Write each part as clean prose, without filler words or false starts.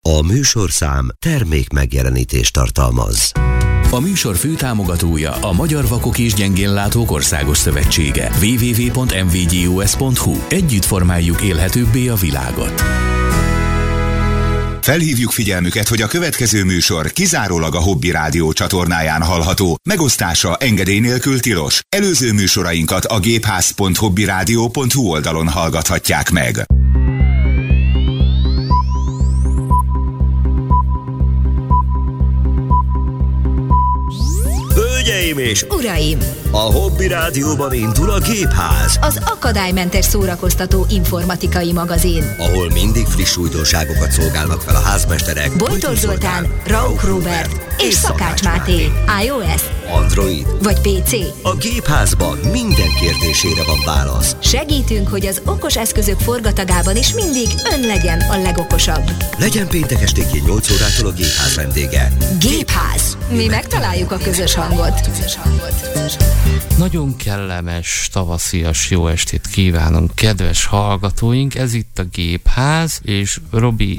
A műsorszám termék megjelenítést tartalmaz. A műsor főtámogatója a Magyar Vakok és Gyengénlátók Országos Szövetsége. www.mvgyos.hu. Együtt formáljuk élhetőbbé a világot. Felhívjuk figyelmüket, hogy a következő műsor kizárólag a Hobby Rádió csatornáján hallható. Megosztása engedély nélkül tilos. Előző műsorainkat a gépház.hobbyradio.hu oldalon hallgathatják meg. Hölgyeim és uraim! A Hobby Rádióban indul a Gépház, az akadálymentes szórakoztató informatikai magazin, ahol mindig friss újdonságokat szolgálnak fel a házmesterek Bojtor Zoltán, Rauch Róbert és Szakács Máté. iOS, Android vagy PC. A Gépházban minden kérdésére van válasz. Segítünk, hogy az okos eszközök forgatagában is mindig ön legyen a legokosabb. Legyen péntek esténként 8 órától a Gépház vendége. Gépház. Mi megtaláljuk a közös hangot. Nagyon kellemes, tavaszias jó estét kívánunk, kedves hallgatóink! Ez itt a Gépház, és Robi...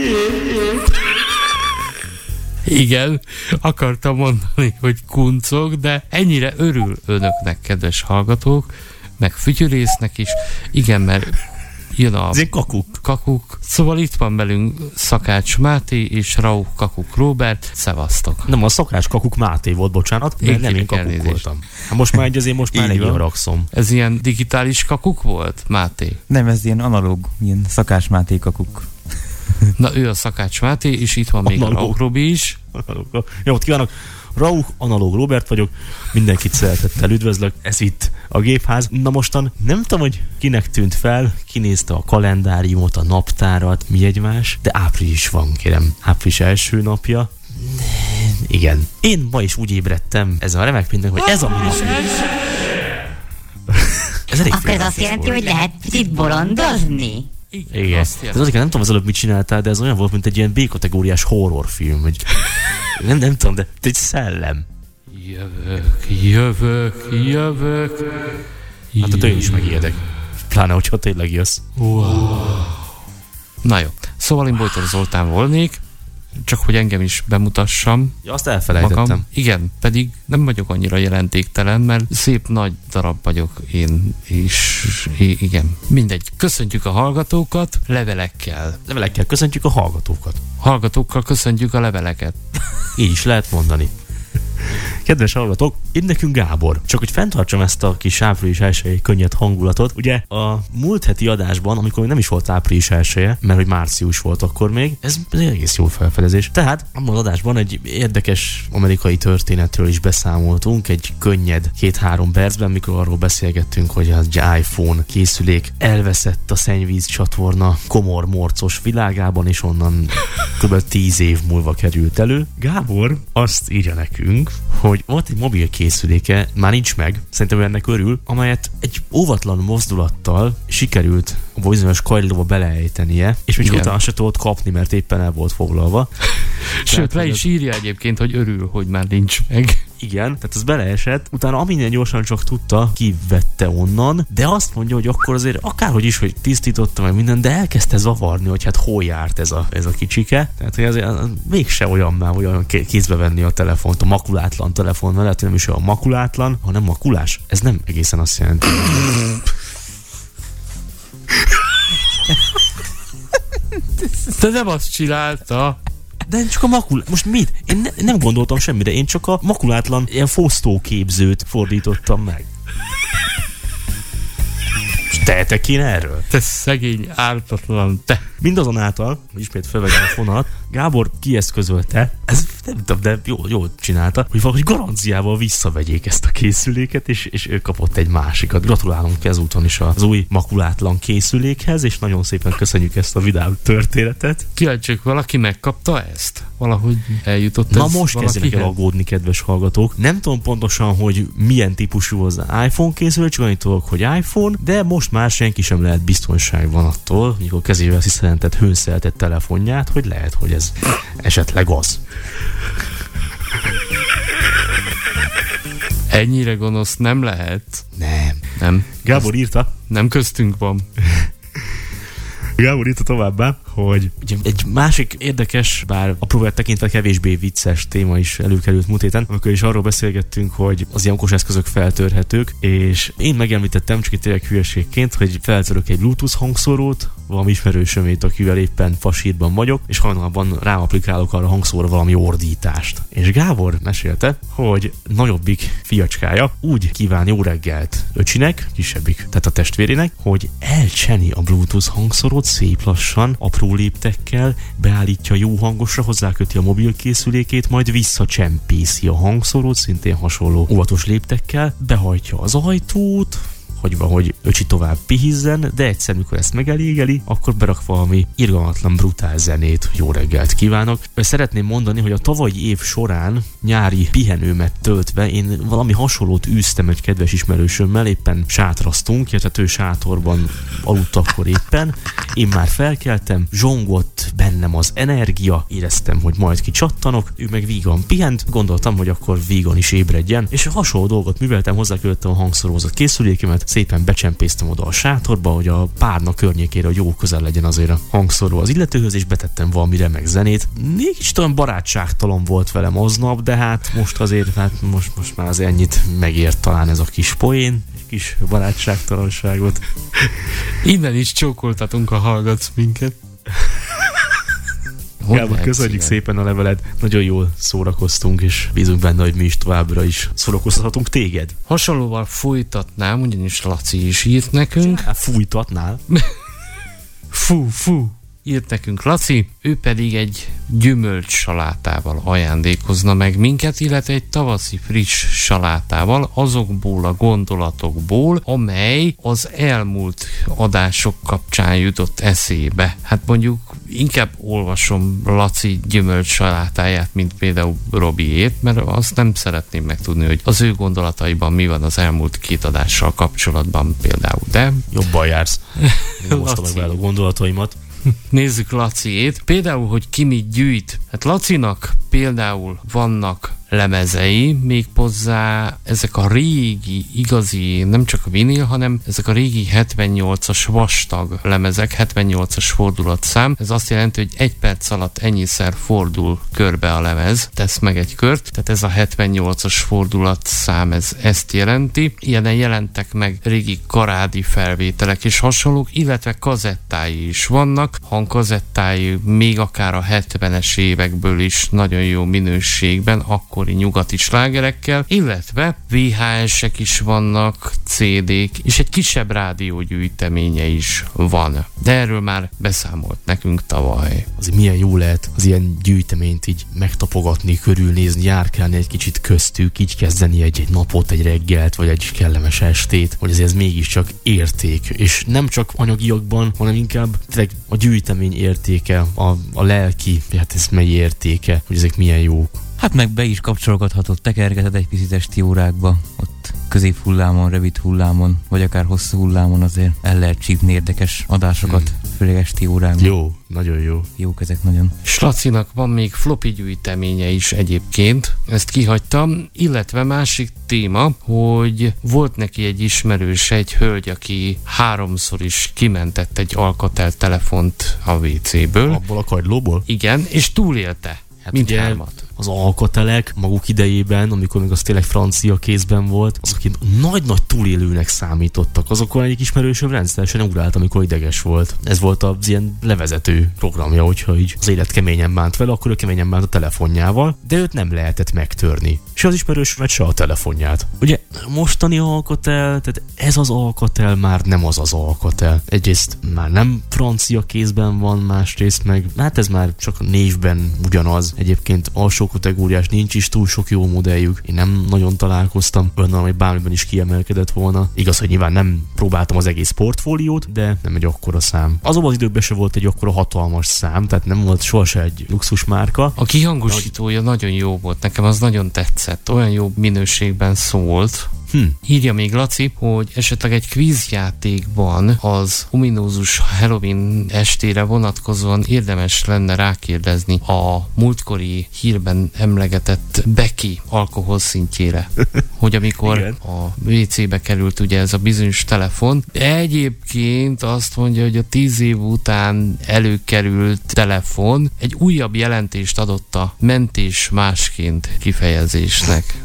Igen, akartam mondani, hogy kuncog, de ennyire örül önöknek, kedves hallgatók, meg fütyülésznek is. Igen, mert jön a kakuk. Szóval itt van velünk Szakács Máté és Rauch Kakuk Róbert. Szevasztok! Nem, a Szakács Kakuk Máté volt, bocsánat, mert nem én kakuk voltam. Most már eléggé haragszom. Ez ilyen digitális kakuk volt, Máté? Nem, ez ilyen analóg, ilyen Szakács Máté kakuk. Na, ő a Szakács Máté, és itt van még a Rauch Robi is. Jó, kívánok! Rauch, analóg Róbert vagyok, mindenkit szeretettel üdvözlök, ez itt a Gépház. Na mostan nem tudom, hogy kinek tűnt fel, kinézte a kalendáriumot, a naptárat, mi egymás, de április van, kérem, április első napja. Igen. Én ma is úgy ébredtem ezen a remek pénteken, hogy ez a mi napja. Ez elég akkor ez azt jelenti, hogy lehet itt bolondozni? Igen. De azért nem tudom az előbb mit csináltál, de ez olyan volt, mint egy ilyen B-kategóriás horrorfilm, hogy nem tudom, de egy szellem. Jövök. Hát én is megijedek. Pláne, hogyha tényleg jössz. Wow. Na jó, szóval én Bojtor Zoltán volnék, csak hogy engem is bemutassam. Ja, azt elfelejtettem. Magam. Igen, pedig nem vagyok annyira jelentéktelen, mert szép nagy darab vagyok én is. Igen, mindegy. Köszöntjük a hallgatókat levelekkel. Levelekkel köszöntjük a hallgatókat. Hallgatókkal köszöntjük a leveleket. Így is lehet mondani. Kedves hallgatók, itt nekünk Gábor. Csak hogy fenntartsam ezt a kis április 1-i könnyed hangulatot. Ugye a múlt heti adásban, amikor nem is volt április 1-e, mert hogy március volt akkor még, ez egész jó felfedezés. Tehát abban az adásban egy érdekes amerikai történetről is beszámoltunk, egy könnyed 2-3 percben, mikor arról beszélgettünk, hogy az iPhone készülék elveszett a szennyvíz csatorna komor morcos világában, és onnan kb. 10 év múlva került elő. Gábor azt írja nekünk, hogy volt egy mobil készüléke, már nincs meg, szerintem ennek örül, amelyet egy óvatlan mozdulattal sikerült a bizonyos kagylóba beleejtenie, és még utána se tudott kapni, mert éppen el volt foglalva. Sőt, le is írja egyébként, hogy örül, hogy már nincs meg. Igen, tehát az beleesett, utána amilyen gyorsan csak tudta, kivette onnan, de azt mondja, hogy akkor azért akárhogy is, hogy tisztította meg minden, de elkezdte zavarni, hogy hát hol járt ez a kicsike. Tehát, hogy azért mégse olyan már, hogy olyan kézbe venni a telefont, a makulátlan telefon mellett, nem is olyan makulátlan, hanem makulás. Ez nem egészen azt jelenti. De nem azt csinálta. De csak a most mit? Én nem gondoltam semmire, én csak a makulátlan ilyen fosztóképzőt fordítottam meg. És tehetek én erről? Te szegény, ártatlan, te. Mindazonáltal, ismét felvegyem a fonalat, Gábor kieszközölte, ez nem tudom, de jól csinálta, hogy valahogy garanciával visszavegyék ezt a készüléket, és ő kapott egy másikat. Gratulálunk ezúton is az új makulátlan készülékhez, és nagyon szépen köszönjük ezt a vidám történetet. Kíváncsiak, valaki megkapta ezt? Valahogy eljutott ez. Na most kezdenek el aggódni, kedves hallgatók. Nem tudom pontosan, hogy milyen típusú az iPhone készülék, csak annyit tudok, hogy iPhone, de most már senki sem lehet biztonságban attól, mikor kezével sziszentett, hőszeltett telefonját, hogy lehet, hogy ez esetleg az. Ennyire gonosz nem lehet. Nem. Gábor írta. Nem köztünk van. Gábor írta továbbá, hogy ugye egy másik érdekes, bár apróvát tekintve kevésbé vicces téma is előkerült múlt héten, amikor is arról beszélgettünk, hogy az ilyen okos eszközök feltörhetők, és én megemlítettem csak egy tényleg hülyeségként, hogy feltörök egy Bluetooth hangszorót, valami ismerősömét, akivel éppen fasírban vagyok, és hajnalban ráaplikálok arra a hangszóra valami ordítást. És Gábor mesélte, hogy nagyobbik fiacskája úgy kíván jó reggelt öcsinek, kisebbik, tehát a testvérének, hogy elcseni a Bluetooth hangszórót szép lassan, apró léptekkel, beállítja jó hangosra, hozzáköti a mobilkészülékét, majd visszacsempészi a hangszórót, szintén hasonló óvatos léptekkel, behajtja az ajtót, hagyva, hogy öcsi tovább pihizzen, de egyszer, mikor ezt megelégeli, akkor berak valami irgalmatlan brutál zenét. Jó reggelt kívánok! Szeretném mondani, hogy a tavalyi év során nyári pihenőmet töltve én valami hasonlót űztem egy kedves ismerősömmel, éppen sátraztunk, illetve ő sátorban aludt akkor éppen. Én már felkeltem, zsongott bennem az energia, éreztem, hogy majd kicsattanok, ő meg vígan pihent, gondoltam, hogy akkor vígan is ébredjen, és hasonló dolgot műveltem, hozzákötöttem a hangszórózat készülékemet, szépen becsempésztem oda a sátorba, hogy a párna környékére jó közel legyen azért a hangszóró az illetőhöz, és betettem valami remek zenét. Mégis olyan barátságtalan volt velem aznap, de hát most azért, hát most már az ennyit megért talán ez a kis poén, egy kis barátságtalanságot. Innen is csókoltatunk, ha hallgatsz minket. Gábor, köszönjük szépen a leveled, nagyon jól szórakoztunk, és bízunk benne, hogy mi is továbbra is szórakoztathatunk téged. Hasonlóval folytatnám, ugyanis Laci is írt nekünk. Fújtatnál? Fú. Írt nekünk Laci, ő pedig egy gyümölcs salátával ajándékozna meg minket, illetve egy tavaszi friss salátával, azokból a gondolatokból, amely az elmúlt adások kapcsán jutott eszébe. Hát mondjuk inkább olvasom Laci gyümölcs salátáját, mint például Robiét, mert azt nem szeretném megtudni, hogy az ő gondolataiban mi van az elmúlt 2 adással kapcsolatban például, de... Jobban jársz. Nem osztalak vele a gondolataimat. Nézzük Laciét. Például, hogy ki mit gyűjt. Hát Lacinak például vannak lemezei, méghozzá ezek a régi, igazi, nem csak a vinil, hanem ezek a régi 78-as vastag lemezek, 78-as fordulatszám. Ez azt jelenti, hogy 1 perc alatt ennyiszer fordul körbe a lemez, tesz meg egy kört, tehát ez a 78-as fordulatszám, ez ezt jelenti. Ilyenen jelentek meg régi karádi felvételek és hasonlók, illetve kazettái is vannak, hangkazettái még akár a 70-es évekből is nagyon jó minőségben, akkori nyugati slágerekkel, illetve VHS-ek is vannak, CD-k, és egy kisebb rádiógyűjteménye is van. De erről már beszámolt nekünk tavaly. Azért milyen jó lehet az ilyen gyűjteményt így megtapogatni, körülnézni, járkálni egy kicsit köztük, így kezdeni egy napot, egy reggelt, vagy egy kellemes estét, hogy ez mégiscsak érték. És nem csak anyagiakban, hanem inkább a gyűjtemény értéke, a lelki, hát ez mely értéke, hogy ezek milyen jók. Hát meg be is kapcsolgathatod, tekergeted egy picit esti órákba, ott középhullámon, rövid hullámon, vagy akár hosszú hullámon azért el lehet csípni érdekes adásokat, főleg esti órákban. Jó, nagyon jó. Jók ezek nagyon. Slacinak van még floppy gyűjteménye is egyébként, ezt kihagytam, illetve másik téma, hogy volt neki egy ismerős, egy hölgy, aki 3-szor is kimentett egy Alcatel telefont a WC-ből. Abból a kagylóból? Igen, és túlélte. Hát mindhármat. Az Alcatelek maguk idejében, amikor még az tényleg francia kézben volt, azok nagy-nagy túlélőnek számítottak. Azokon egyik ismerősöm rendszeresen ugrált, amikor ideges volt. Ez volt az ilyen levezető programja, hogyha így az élet keményen bánt vele, akkor ő keményen bánt a telefonjával, de őt nem lehetett megtörni. Se az ismerősömet, se a telefonját. Ugye mostani Alcatel, tehát ez az Alcatel már nem az Alcatel. Egyrészt már nem francia kézben van, másrészt meg, hát ez már csak a névben ugyanaz. Egyébként alsó kategóriás, nincs is túl sok jó modelljük. Én nem nagyon találkoztam önnel, ami bármiben is kiemelkedett volna. Igaz, hogy nyilván nem próbáltam az egész portfóliót, de nem egy akkora szám. Azonban az időkben se volt egy akkora hatalmas szám, tehát nem volt sohasem egy luxus márka. A kihangosítója nagyon jó volt, nekem az nagyon tetszett. Olyan jó minőségben szólt. Írja még Laci, hogy esetleg egy kvízjátékban az ominózus Halloween estére vonatkozóan érdemes lenne rákérdezni a múltkori hírben emlegetett Becky alkoholszintjére. Hogy amikor a WC-be került ugye ez a bizonyos telefon, egyébként azt mondja, hogy a 10 év után előkerült telefon egy újabb jelentést adott a mentés másként kifejezésnek.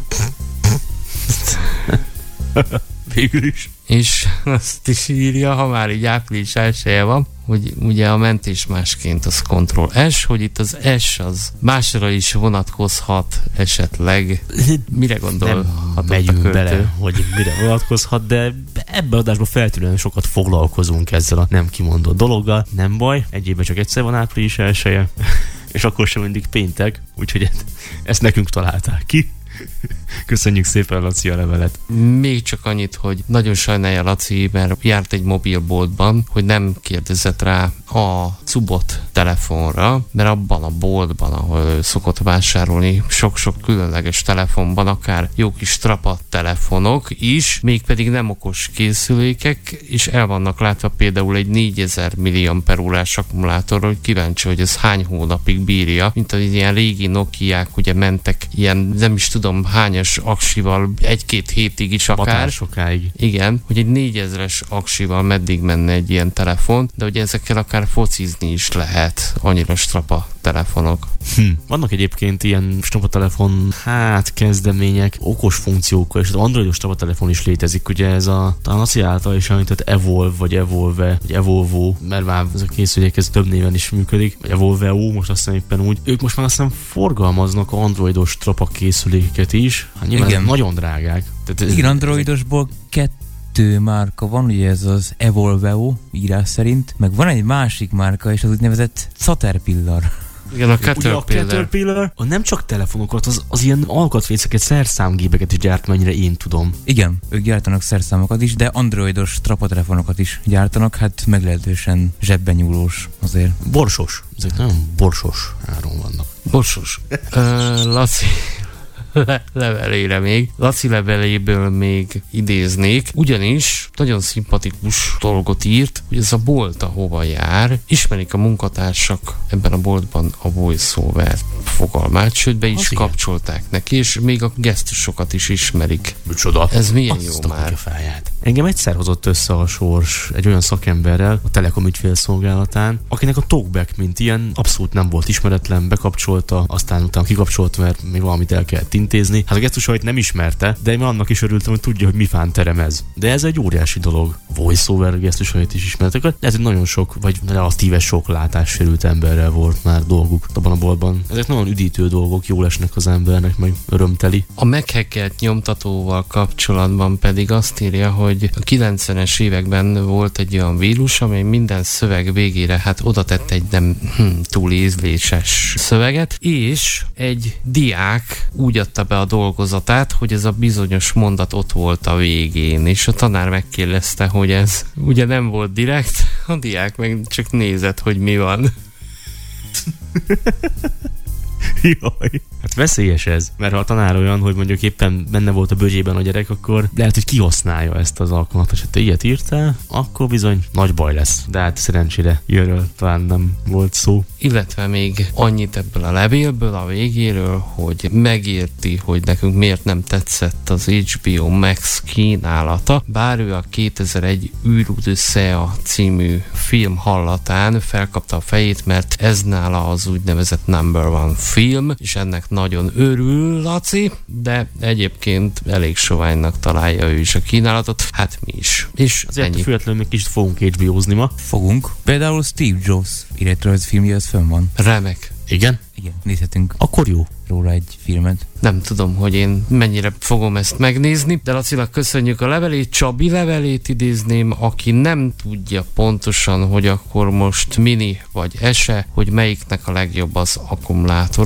Végül is. És azt is írja, ha már így április 1-e van, hogy ugye a mentés másként az Ctrl-S, hogy itt az S az másra is vonatkozhat esetleg. Mire gondolhatott a költő? Bele, hogy mire vonatkozhat, de ebben adásban feltűnően sokat foglalkozunk ezzel a nem kimondott dologgal. Nem baj, egy évben csak egyszer van április 1-e, és akkor sem mindig péntek, úgyhogy ezt nekünk találták ki. Köszönjük szépen, Laci, a levelet. Még csak annyit, hogy nagyon sajnálja Laci, mert járt egy mobilboltban, hogy nem kérdezett rá a Cubot telefonra, mert abban a boltban, ahol ő szokott vásárolni, sok-sok különleges telefonban, akár jó kis trapat telefonok is, mégpedig nem okos készülékek, és el vannak látva például egy 4000 mAh-órás akkumulátor, hogy kíváncsi, hogy ez hány hónapig bírja, mint az ilyen régi Nokiák, ugye mentek ilyen, nem is tudom hányas aksival, 1-2 hétig is akár. Sokáig. Igen, hogy egy 4000-es aksival meddig menne egy ilyen telefon, de hogy ezekkel akár focizni is lehet, annyira strapa telefonok. Vannak egyébként ilyen strapatelefon kezdemények, okos funkciókkal, és az androidos strapatelefon is létezik, ugye ez a Laci által is említett Evolve, vagy Evolve, vagy Evolvo, mert már ez a készülék ez több néven is működik, vagy Evolveo, most azt hiszem éppen úgy. Ők most már azt hiszem forgalmaznak androidos strapa készülékeket is, nyilván nagyon drágák. Igen, androidosból 2 márka van, ugye ez az Evolveo írás szerint, meg van egy másik márka, és az úgynevezett Caterpillar. Igen, a Caterpillar. Ugye a Caterpillar nem csak telefonokat, az ilyen alkatrészeket, szerszámgépeket is gyárt, mennyire én tudom. Igen, ők gyártanak szerszámokat is, de androidos trapatelefonokat is gyártanak, hát meglehetősen zsebben nyúlós azért. Borsos. Ezek nagyon borsos áron vannak. Borsos. Laci levelére még. Laci leveléből még idéznék, ugyanis nagyon szimpatikus dolgot írt, hogy ez a bolt, ahova jár, ismerik a munkatársak ebben a boltban a voice-over fogalmát, sőt be is kapcsolták neki, és még a gesztusokat is ismerik. Micsoda? Ez milyen jó már. Engem egyszer hozott össze a sors egy olyan szakemberrel a Telekom ügyfélszolgálatán, akinek a talkback, mint ilyen, abszolút nem volt ismeretlen, bekapcsolta, aztán utána kikapcsolt, mert még valamit el kellett intézni. Hát a gesztusait nem ismerte, de én annak is örültem, hogy tudja, hogy mi fánterem ez. De ez egy óriási dolog. Voice-over gesztusait is ismertek. Lehet, hogy nagyon sok, vagy relatíve sok látássérült emberrel volt már dolguk abban a boltban. Ezek nagyon üdítő dolgok, jól esnek az embernek, meg örömteli. A meghackelt nyomtatóval kapcsolatban pedig azt írja, hogy a 90-es években volt egy olyan vírus, amely minden szöveg végére hát oda tett egy nem túl ízléses szöveget, és egy diák úgy adta be a dolgozatát, hogy ez a bizonyos mondat ott volt a végén, és a tanár megkérdezte, hogy ez ugye nem volt direkt, a diák meg csak nézett, hogy mi van. Jaj. Hát veszélyes ez, mert ha a tanár olyan, hogy mondjuk éppen benne volt a bögyében a gyerek, akkor lehet, hogy kihasználja ezt az alkalmat, és ha te ilyet írtál, akkor bizony nagy baj lesz. De hát szerencsére ilyenről talán nem volt szó. Illetve még annyit ebből a levélből, a végéről, hogy megérti, hogy nekünk miért nem tetszett az HBO Max kínálata, bár ő a 2001 űrodüsszea című film hallatán felkapta a fejét, mert ez nála az úgynevezett number one film, és ennek nagyon örül Laci, de egyébként elég soványnak találja ő is a kínálatot, hát mi is. És azért függetlenül még kicsit fogunk HBO-zni ma. Fogunk. Például Steve Jobs életrajzfilmje, az fönn van. Remek. Igen? Igen, nézhetünk. Akkor jó. Róla egy filmet. Nem tudom, hogy én mennyire fogom ezt megnézni, de Lacinak köszönjük a levelét. Csabi levelét idézném, aki nem tudja pontosan, hogy akkor most mini vagy ese, hogy melyiknek a legjobb az akkumulátora. Hát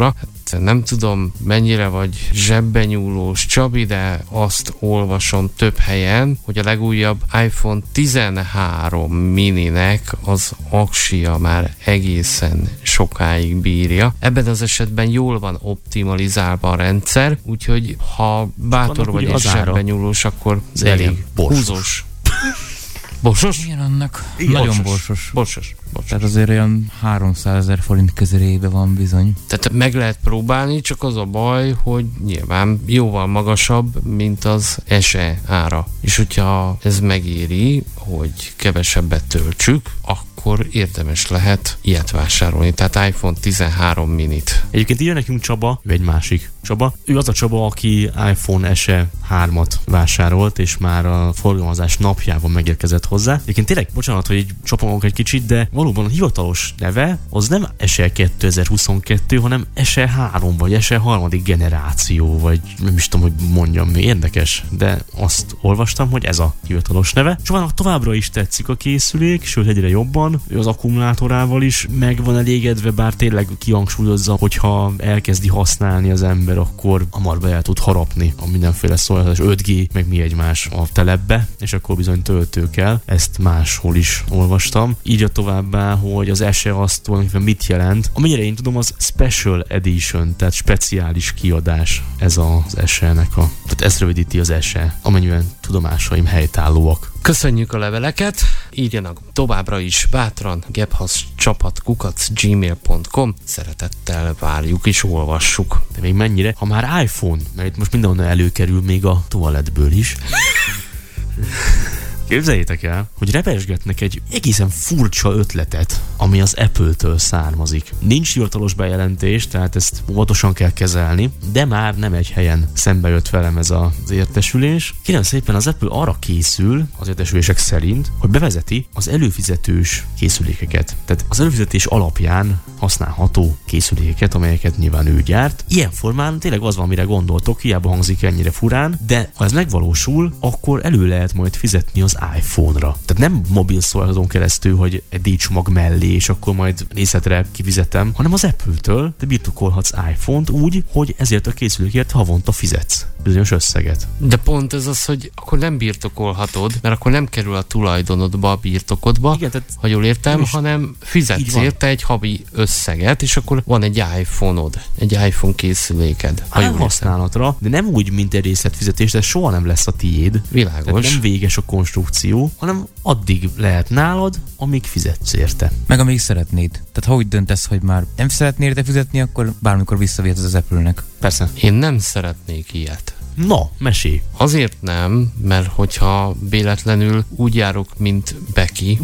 nem tudom mennyire vagy zsebben nyúlós, Csabi, de azt olvasom több helyen, hogy a legújabb iPhone 13 mininek az aksia már egészen sokáig bírja. Ebben az esetben jól van optimalizálva a rendszer, úgyhogy ha bátor vagy és zsebben nyúlós, akkor elég húzós. Borsos? Igen, annak igen, nagyon borsos. Tehát azért olyan 300 000 forint közelébe van bizony. Tehát meg lehet próbálni, csak az a baj, hogy nyilván jóval magasabb, mint az SE ára. És hogyha ez megéri, hogy kevesebbet töltsük, akkor érdemes lehet ilyet vásárolni. Tehát iPhone 13 minit. Egyébként írja nekünk Csaba, ő egy másik Csaba. Ő az a Csaba, aki iPhone SE 3-at vásárolt, és már a forgalmazás napjában megérkezett hozzá. Egyébként tényleg, bocsánat, hogy így csapongok egy kicsit, de valóban a hivatalos neve az nem SE 2022, hanem SE 3 vagy SE 3. generáció, vagy nem is tudom, hogy mondjam, mi érdekes, de azt olvastam, hogy ez a hivatalos neve. Csabának továbbra is tetszik a készülék, sőt egyre jobban, ő az akkumulátorával is meg van elégedve, bár tényleg kihangsúlyozza, hogyha elkezdi használni az ember, akkor hamarba el tud harapni a mindenféle szolgáltatás, 5G, meg mi egymás a telepbe, és akkor bizony töltő kell. Ezt máshol is olvastam. Írja továbbá, hogy az SE azt tulajdonképpen mit jelent. Amennyire én tudom, az Special Edition, tehát speciális kiadás ez az SE-nek tehát ez rövidíti az SE, amennyiben tudomásaim helytállóak. Köszönjük a leveleket, írjanak továbbra is bátran gebhaszcsapat@gmail.com, szeretettel várjuk és olvassuk. De még mennyire, ha már iPhone, mert itt most mindenhonnan előkerül még a toalettből is. Képzeljétek el, hogy repesgetnek egy egészen furcsa ötletet, ami az Apple-től származik. Nincs hivatalos bejelentés, tehát ezt óvatosan kell kezelni, de már nem egy helyen szembe jött velem ez az értesülés. Kérem szépen, az Apple arra készül, az értesülések szerint, hogy bevezeti az előfizetős készülékeket. Tehát az előfizetés alapján használható készülékeket, amelyeket nyilván ő gyárt. Ilyen formán tényleg az van, amire gondoltok, hiába hangzik ennyire furán, de ha ez megvalósul, akkor elő lehet majd fizetni az iPhone-ra. Tehát nem mobil szolgáltatón keresztül, hogy egy díjcsomag mellé, és akkor majd részletre kifizetem, hanem az Apple-től te birtokolhatsz iPhone-t úgy, hogy ezért a készülékért havonta fizetsz bizonyos összeget. De pont ez az, hogy akkor nem birtokolhatod, mert akkor nem kerül a tulajdonodba, a birtokodba, igen, tehát ha jól értem, hanem fizetsz érte egy havi összeget, és akkor van egy iPhone-od, egy iPhone készüléked. Használatra, de nem úgy, mint egy részletfizetés, de soha nem lesz a tiéd. Világos. Tehát nem véges a konstrukció, hanem addig lehet nálad, amíg fizetsz érte. Meg amíg szeretnéd. Tehát ha úgy döntesz, hogy már nem szeretnél érte fizetni, akkor bármikor visszavihetsz az Apple-nek. Persze. Én nem szeretnék ilyet. Na, mesélj. Azért nem, mert hogyha véletlenül úgy járok, mint Becky,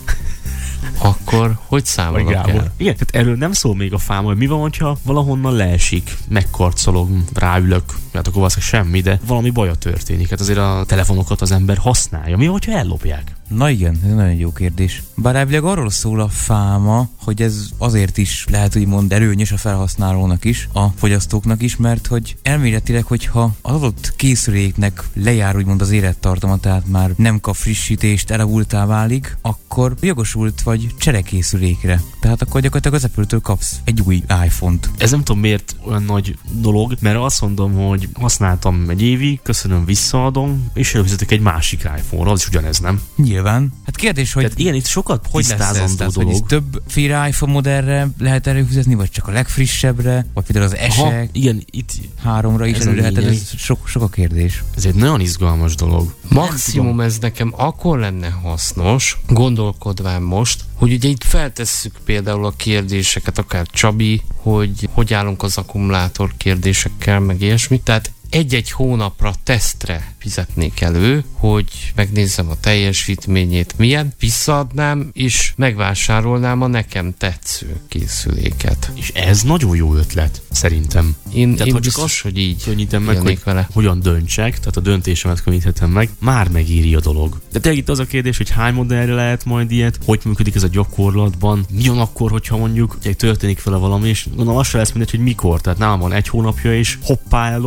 akkor hogy számolok el? Igen, tehát erről nem szól még a fám, hogy mi van, hogyha valahonnan leesik, megkarcolog, ráülök, hát akkor valószínűleg semmi, de valami baja történik. Hát azért a telefonokat az ember használja. Mi van, hogyha ellopják? Na igen, ez nagyon jó kérdés. Bár elvileg arról szól a fáma, hogy ez azért is lehet úgymond előnyös a felhasználónak is, a fogyasztóknak is, mert hogy elméletileg, hogyha az adott készüléknek lejár úgymond az élettartama, tehát már nem kap frissítést, elavultá válik, akkor jogosult vagy cserekészülékre. Tehát akkor gyakorlatilag az Apple-től kapsz egy új iPhone-t. Ez nem tudom miért olyan nagy dolog, mert azt mondom, hogy használtam egy évig, köszönöm, visszaadom, és előfizetek egy másik iPhone-ra, az is ugyanez, nem? Nyilván. Hát kérdés, hogy... Tehát igen, itt sokat tisztázandó dolog. Hogy többféle iPhone modellre lehet előfizetni, vagy csak a legfrissebbre, vagy például az SE igen, itt 3-ra is elő lehet, ez sok a kérdés. Ez egy nagyon izgalmas dolog. Maximum ez nekem akkor lenne hasznos, gondolkodván most, hogy ugye itt feltesszük például a kérdéseket, akár Csabi, hogy állunk az akkumulátor kérdésekkel, meg ilyesmi. Tehát egy-egy hónapra tesztre fizetnék elő, hogy megnézzem a teljesítményét, milyen, visszaadnám, és megvásárolnám a nekem tetsző készüléket. És ez nagyon jó ötlet, szerintem. Én biztos, hogy így könnyítem meg, hogy vele. Hogyan döntsek, tehát a döntésemet könnyíthetem meg, már megéri a dolog. De tényleg itt az a kérdés, hogy hány modellre lehet majd ilyet, hogy működik ez a gyakorlatban, mi van akkor, hogyha mondjuk történik vele valami, és gondolom az se lesz mindegy, hogy mikor, tehát nálam van egy hónapja, és hoppá ellopták,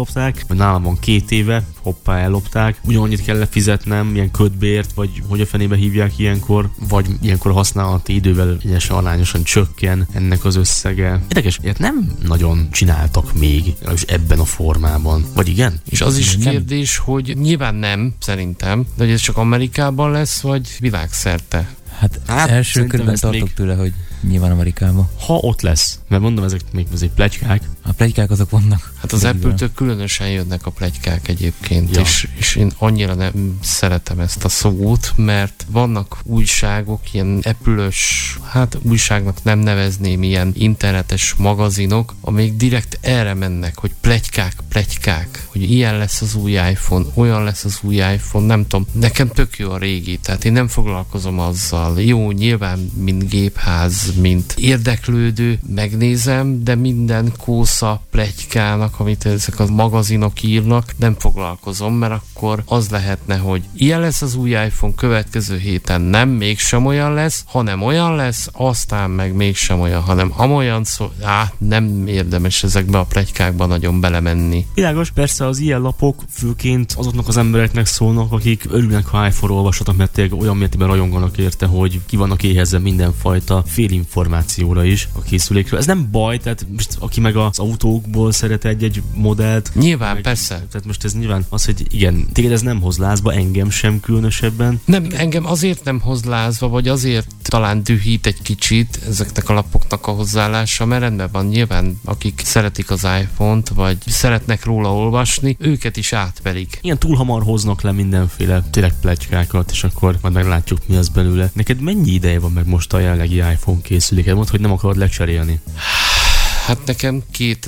hogy nálam van 2 éve, hoppá, ellopták, ugyanannyit kell lefizetnem, ilyen kötbért, vagy hogy a fenébe hívják ilyenkor, vagy ilyenkor használati idővel egyesen arányosan csökken ennek az összege. Érdekes, ilyet nem nagyon csináltak még, és ebben a formában. Vagy igen? És az is kérdés, hogy nyilván nem, szerintem, de hogy ez csak Amerikában lesz, vagy világszerte? Hát első körben tartok tőle, hogy nyilván Amerikában. Ha ott lesz, mert mondom, ezek még azért pletykák. A pletykák azok vannak. Hát az Apple-től különösen jönnek a pletykák egyébként, ja. és én annyira nem szeretem ezt a szót, mert vannak újságok, ilyen Apple-ös, hát újságnak nem nevezném, ilyen internetes magazinok, amelyik direkt erre mennek, hogy pletykák, hogy ilyen lesz az új iPhone, olyan lesz az új iPhone, nem tudom, nekem tök jó a régi, tehát én nem foglalkozom azzal. Jó, nyilván, mint gépház, mint érdeklődő, megnézem, de minden kósza pletykának, amit ezek a magazinok írnak, nem foglalkozom, mert akkor az lehetne, hogy ilyen lesz az új iPhone, következő héten nem, mégsem olyan lesz, hanem olyan lesz, aztán meg mégsem olyan, hanem amolyan nem érdemes ezekbe a pletykákba nagyon belemenni. Világos, persze az ilyen lapok főként azoknak az embereknek szólnak, akik örülnek, ha iPhone olvasatok, mert tényleg olyan mértékben rajonganak érte, hogy ki vannak éhezve mindenfajta félinformációra is a készülékről. Ez nem baj, tehát most aki meg az autókból szeret egy modellt. Nyilván, meg, persze. Tehát most ez nyilván az, hogy igen, téged ez nem hoz lázba, engem sem különösebben. Nem, engem azért nem hoz lázba, vagy azért talán dühít egy kicsit ezeknek a lapoknak a hozzáállása, mert rendben van, nyilván akik szeretik az iPhone-t, vagy szeretnek róla olvasni, őket is átverik. Ilyen túl hamar hoznak le mindenféle tényleg pletykákat, és akkor majd meglátjuk, mi az belőle. Neked mennyi ideje van meg most a jelenlegi iPhone készüléket? Mondd, hogy nem akarod lecserélni. Hát nekem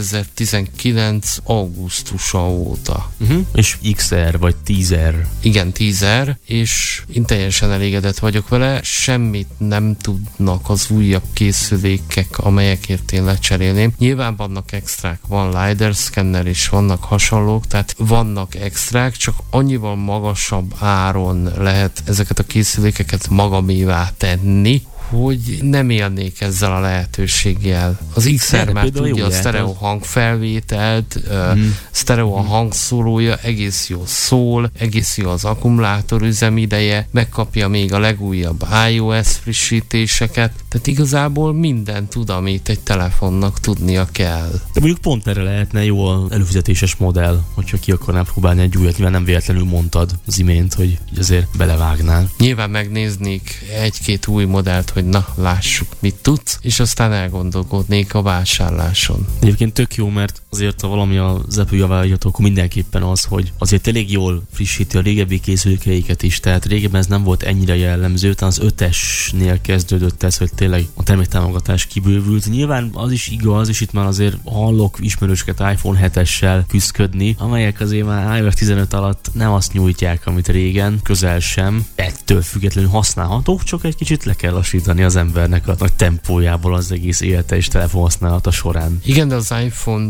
2019 augusztusa óta. És XR vagy 10R? Igen, 10R, és én teljesen elégedett vagyok vele. Semmit nem tudnak az újabb készülékek, amelyekért én lecserélném. Nyilván vannak extrák, van LiDAR szkenner és vannak hasonlók, tehát vannak extrák, csak annyival magasabb áron lehet ezeket a készülékeket magamévá tenni, hogy nem élnék ezzel a lehetőséggel. Az XR már tudja a sztereó hangfelvételt, sztereó a hangszólója, egész jó szól, egész jó az akkumulátor üzemideje, megkapja még a legújabb iOS frissítéseket, tehát igazából minden tud, amit egy telefonnak tudnia kell. De mondjuk pont erre lehetne jó az előfizetéses modell, hogyha ki akarnál próbálni egy újat, nyilván nem véletlenül mondtad az imént, hogy azért belevágnál. Nyilván megnéznék egy-két új modellt, hogy na, lássuk, mit tudsz, és aztán elgondolkodnék a vásárláson. Egyébként tök jó, mert azért ha valami az Apple javálható, akkor mindenképpen az, hogy azért elég jól frissíti a régebbi készülékeiket is, tehát régebben ez nem volt ennyire jellemző, utána az 5-esnél kezdődött ez, hogy tényleg a terméktámogatás kibővült. Nyilván az is igaz, és itt már azért hallok ismerősöket iPhone 7-essel küszködni, amelyek azért már iOS 15 alatt nem azt nyújtják, amit régen, közel sem. Ettől függetlenül használhatók, csak egy kicsit le kell lassítani az embernek a nagy tempójából az egész élete és telefonhasználata során. Igen, de az iPhone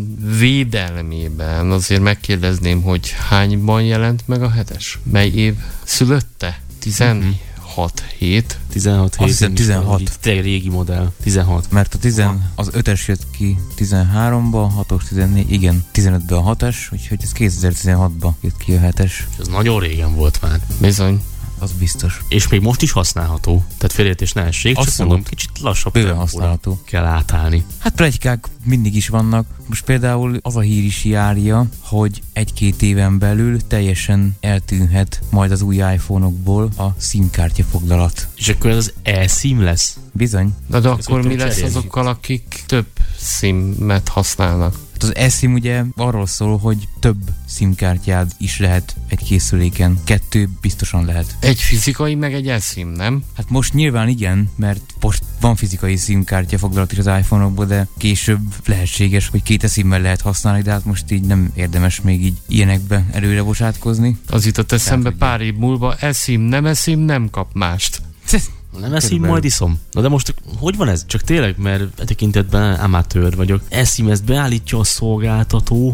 védelmében azért megkérdezném, hogy hányban jelent meg a 7-es? Mely év szülötte? 16 hét. 16 hét. 16. Tényleg régi modell. 16. Mert az 5-es jött ki 13-ba, 6-os 14, igen, 15-ben a 6-es, úgyhogy ez 2016-ba jött ki a 7-es. Ez nagyon régen volt már. Bizony. Az biztos. És még most is használható. Tehát félreértés ne essék, csak mondom, kicsit lassabb használható. Kell átállni. Hát pletykák mindig is vannak. Most például az a hír is járja, hogy 1-2 éven belül teljesen eltűnhet majd az új iPhone-okból a SIM-kártya foglalat. És akkor ez az eSIM lesz? Bizony. De akkor mi lesz azokkal, akik több SIM-et használnak? Az eSIM ugye arról szól, hogy több SIM-kártyád is lehet egy készüléken. 2 biztosan lehet. Egy fizikai, meg egy eSIM, nem? Hát most nyilván igen, mert most van fizikai SIM-kártya foglalat is az iPhone-okból, de később lehetséges, hogy 2 eSIM-mel lehet használni, de hát most így nem érdemes még így ilyenekbe előre bocsátkozni. Az jutott eszembe pár év múlva, eSIM, nem kap mást. Nem eSIM, majd iszom. Na de most hogy van ez? Csak tényleg, mert e tekintetben amatőr vagyok. eSIM ezt beállítja a szolgáltató.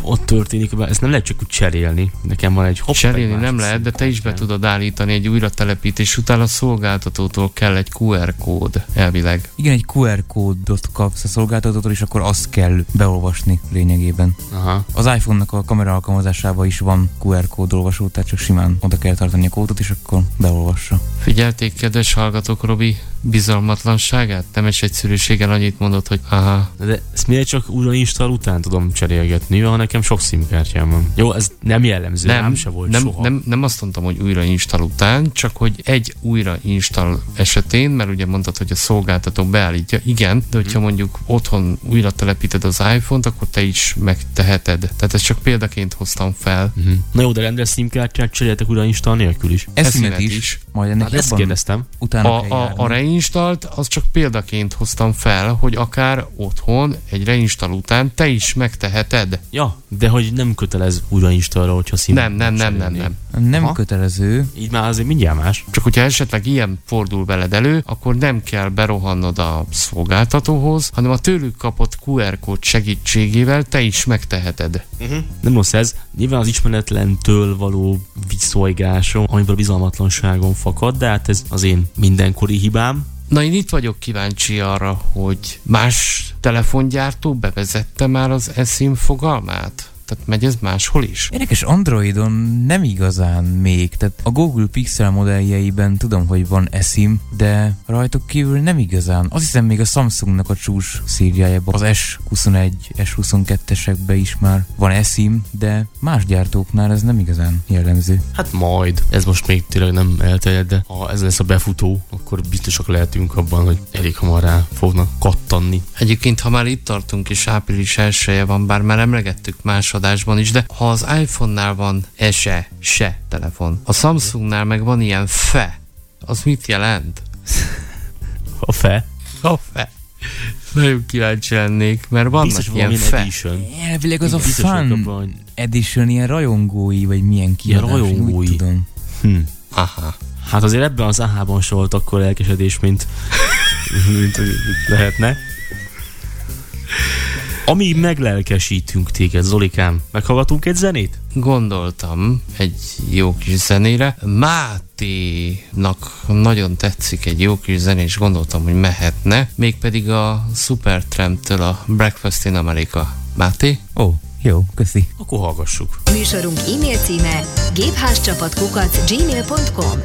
ott történik, ezt nem lehet csak úgy cserélni. Nekem van egy cserélni nem lehet, de te is be tudod állítani egy újra telepítés után, a szolgáltatótól kell egy QR kód elvileg. Igen, egy QR kódot kapsz a szolgáltatótól, és akkor azt kell beolvasni lényegében. Aha. Az iPhone-nak a kamera alkalmazásában is van QR kódolvasó, tehát csak simán oda kell tartani a kódot, és akkor beolvassa. Figyelték, kedves hallgatók, Robi bizalmatlanságát? Nem egy egyszerűséggel annyit mondott, hogy aha. De ezt miért csak újrainstall után tudom cserélgetni, ha nekem sok SIM-kártyám van. Jó, ez nem jellemző, nem se volt soha. Nem azt mondtam, hogy újrainstall után, csak hogy egy újrainstall esetén, mert ugye mondtad, hogy a szolgáltató beállítja, igen, de hogyha mondjuk otthon újra telepíted az iPhone-t, akkor te is megteheted. Tehát ezt csak példaként hoztam fel. Na jó, de rendes SIM-kártyát cseréltek újrainstall nélkül is. ESIM-et is. Majd ennek ezt kérdeztem. A reinstallt, az csak példaként hoztam fel, hogy akár otthon egy reinstall után te is megteheted. Ja, de hogy nem kötelez újrainstallra, hogyha Nem. Nem kötelező. Így már azért mindjárt más. Csak hogyha esetleg ilyen fordul veled elő, akkor nem kell berohannod a szolgáltatóhoz, hanem a tőlük kapott QR kód segítségével te is megteheted. Nem rossz ez. Nyilván az ismeretlentől való visszajgásom, amiből a bizalmatlanságon fakad, de hát ez az én mindenkori hibám. Na, én itt vagyok kíváncsi arra, hogy más telefongyártó bevezette már az eSIM fogalmát? Tehát megy ez máshol is? Érdekes, Androidon nem igazán még. Tehát a Google Pixel modelljeiben tudom, hogy van eSIM, de rajtuk kívül nem igazán. Azt hiszem még a Samsungnak a csúcs szériájában, az S21, S22-esekben is már van eSIM, de más gyártóknál ez nem igazán jellemző. Hát majd. Ez most még tényleg nem elterjed, de ha ez lesz a befutó, akkor biztosak lehetünk abban, hogy elég hamar rá fognak kattanni. Egyébként, ha már itt tartunk, és április 1-je van, bár már emlegettük más adásban is, de ha az iPhone-nál van se telefon, a Samsungnál meg van ilyen fe, az mit jelent? A fe? A fe. Nagyon kíváncsi lennék, mert vannak biztos ilyen fe. Edition. Elvileg az a Fun Edition, ilyen rajongói, vagy milyen kiadás, rajongói. Úgy tudom. Aha. Hát azért ebben az AH-ban se volt akkor lelkesedés, mint lehetne. Amíg meglelkesítünk téged, Zolikám, meghallgatunk egy zenét? Gondoltam egy jó kis zenére. Máténak nagyon tetszik egy jó kis zené, és gondoltam, hogy mehetne. Mégpedig a Supertramp-től a Breakfast in America. Máté? Ó, jó, köszi. Akkor hallgassuk. Műsorunk e-mail címe gépházcsapat@gmail.com.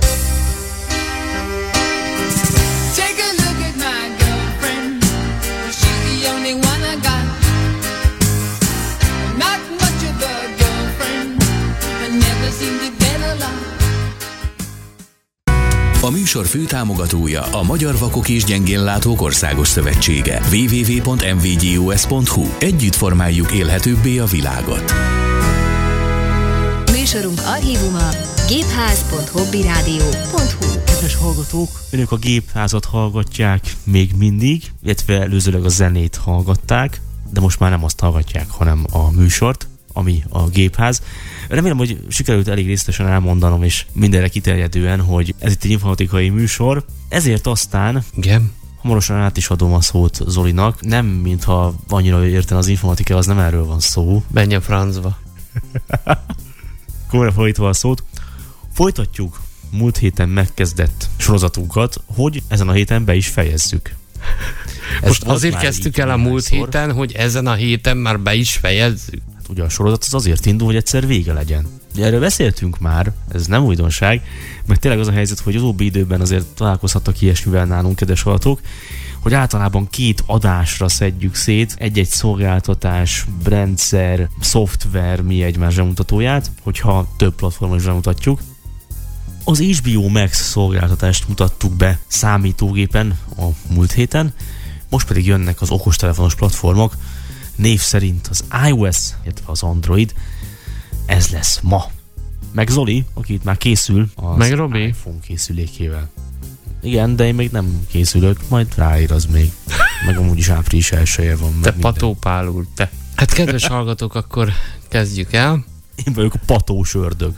A műsor főtámogatója a Magyar Vakok és Gyengénlátók Országos Szövetsége. www.mvgus.hu. Együtt formáljuk élhetőbbé a világot. Műsorunk archívuma gépház.hobbyradio.hu. Kedves hallgatók, önök a Gépházat hallgatják még mindig, illetve előzőleg a zenét hallgatták, de most már nem azt hallgatják, hanem a műsort, ami a Gépház. Remélem, hogy sikerült elég részletesen elmondanom, és mindenre kiterjedően, hogy ez itt egy informatikai műsor, ezért aztán hamarosan át is adom a szót Zolinak. Nem, mintha annyira érten az informatika, az nem erről van szó. Menj a francba. Komolyan fordítva a szót. Folytatjuk múlt héten megkezdett sorozatunkat, hogy ezen a héten be is fejezzük. Most azért kezdtük el a múlt héten, hogy ezen a héten már be is fejezzük. Hát ugye a sorozat az azért indul, hogy egyszer vége legyen. Ugye erről beszéltünk már, ez nem újdonság, mert tényleg az a helyzet, hogy az utóbbi időben azért találkozhattak ilyesmivel nálunk, kedves hallgatók, hogy általában 2 adásra szedjük szét egy-egy szolgáltatás, rendszer, szoftver, mi egymás bemutatóját, hogyha több platformon is bemutatjuk. Az HBO Max szolgáltatást mutattuk be számítógépen a múlt héten, most pedig jönnek az okostelefonos platformok, név szerint az iOS, illetve az Android. Ez lesz ma. Meg Zoli, aki itt már készül az meg Robi. iPhone készülékével. Igen, de én még nem készülök, majd ráír az még. Meg amúgy is április 1-je van. Te patópálul, te. Hát kedves hallgatók, akkor kezdjük el. Én vagyok a patós ördög.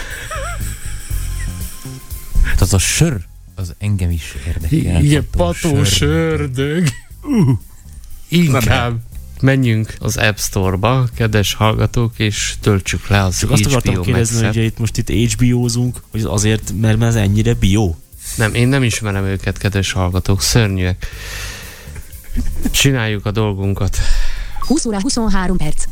Tehát a sör, az engem is érdekel. Igen, patós ördög. Inkább. menjünk az App Store-ba, kedves hallgatók, és töltsük le az csak azt akartam HBO kérdezni, hogy itt HBO-zunk, hogy azért, mert ez ennyire bio? Nem, én nem ismerem őket, kedves hallgatók, szörnyűek. Csináljuk a dolgunkat. 20 óra 23 perc.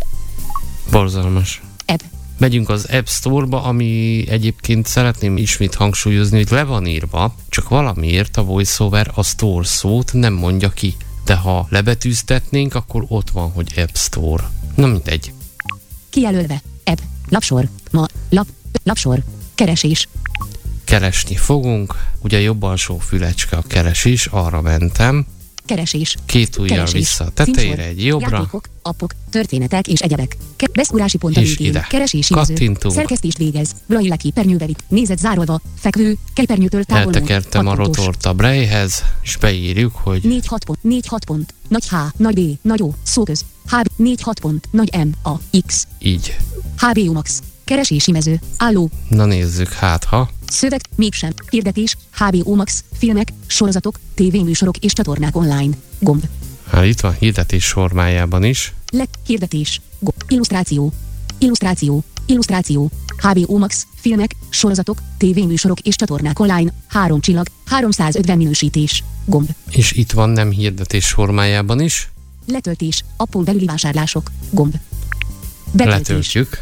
Borzalmas. App. Megyünk az App Store-ba, ami egyébként szeretném ismét hangsúlyozni, hogy le van írva, csak valamiért a VoiceOver a Store szót nem mondja ki. De ha lebetűztetnénk, akkor ott van, hogy App Store. Na mindegy. Kijelölve. App. Lapsor. Lapsor. Keresés. Keresni fogunk. Ugye jobb alsó fülecske a keresés, arra mentem. Keresés. Két ujjal Keresés. vissza a tetejére, Címsor. egy jobbra. Játékok, appok, történetek és egyebek. Beszúrási pont a És végén. ide. Keresési mező. Kattintunk. Szerkesztést végez. Braille képernyővel itt. Nézet zárolva. Fekvő. Képernyőtől távol. Eltekertem a rotort a Braille-hez, és beírjuk, hogy 4-6 pont. 4-6 pont. Nagy H. Nagy B. Nagy O. Szóköz. H. 4-6 pont. Nagy M. A. X. így. HBO Max. Keresési mező. Álló. Na nézzük, hát ha. Szöveg. Mégsem. Hirdetés. HBO Max. Filmek. Sorozatok. tévéműsorok és csatornák online. Gomb. Hát itt van hirdetés formájában is. Hirdetés. Illusztráció. Illusztráció. Illusztráció. HBO Max. Filmek. Sorozatok. tévéműsorok és csatornák online. 3 csillag. 350 minősítés. Gomb. És itt van nem hirdetés formájában is. Letöltés. Appon belüli vásárlások. Gomb. Betöltés. Letöltjük.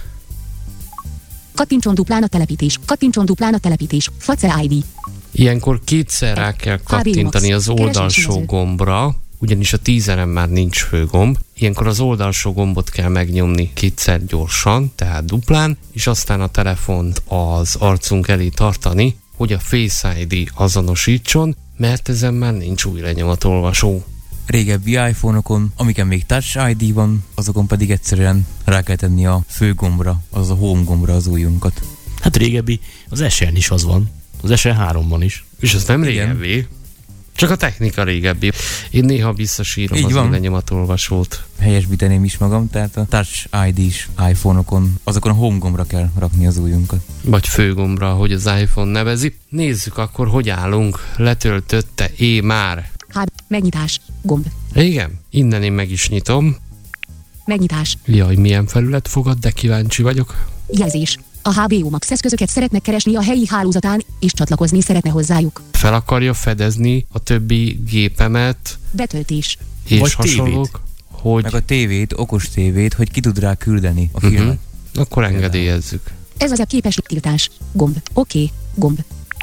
Kattintson duplán a telepítés. Kattintson duplán a telepítés. Face ID. Ilyenkor kétszer rá kell kattintani az oldalsó gombra, ugyanis a 10-en már nincs főgomb. Ilyenkor az oldalsó gombot kell megnyomni kétszer gyorsan, tehát duplán, és aztán a telefont az arcunk elé tartani, hogy a Face ID azonosítson, mert ezen már nincs új lenyomatolvasó. Régebbi iPhone-okon, amiken még Touch ID van, azokon pedig egyszerűen rá kell tenni a főgombra, azaz a home gombra az ujjunkat. Hát régebbi, az SN is az van. Az SN3-ban is. És az nem régebbi. Csak a technika régebbi. Én néha visszasírom így az van. új lenyomatolvasót. Helyesbíteném is magam, tehát a Touch ID-s iPhone-okon, azokon a home gombra kell rakni az ujjunkat. Vagy főgombra, ahogy az iPhone nevezi. Nézzük akkor, hogy állunk. Letöltötte már. Megnyitás. Gomb. Igen, innen én meg is nyitom. Megnyitás. Jaj, milyen felület fogad, de kíváncsi vagyok. Jelzés. A HBO Max eszközöket szeretne keresni a helyi hálózatán, és csatlakozni szeretne hozzájuk. Fel akarja fedezni a többi gépemet, Betöltés. és vagy hasonlók, tévét. hogy... Meg a tévét, okos tévét, hogy ki tud rá küldeni a filmet. Akkor engedélyezzük. Ez az a képességtiltás. Gomb. Oké. Gomb.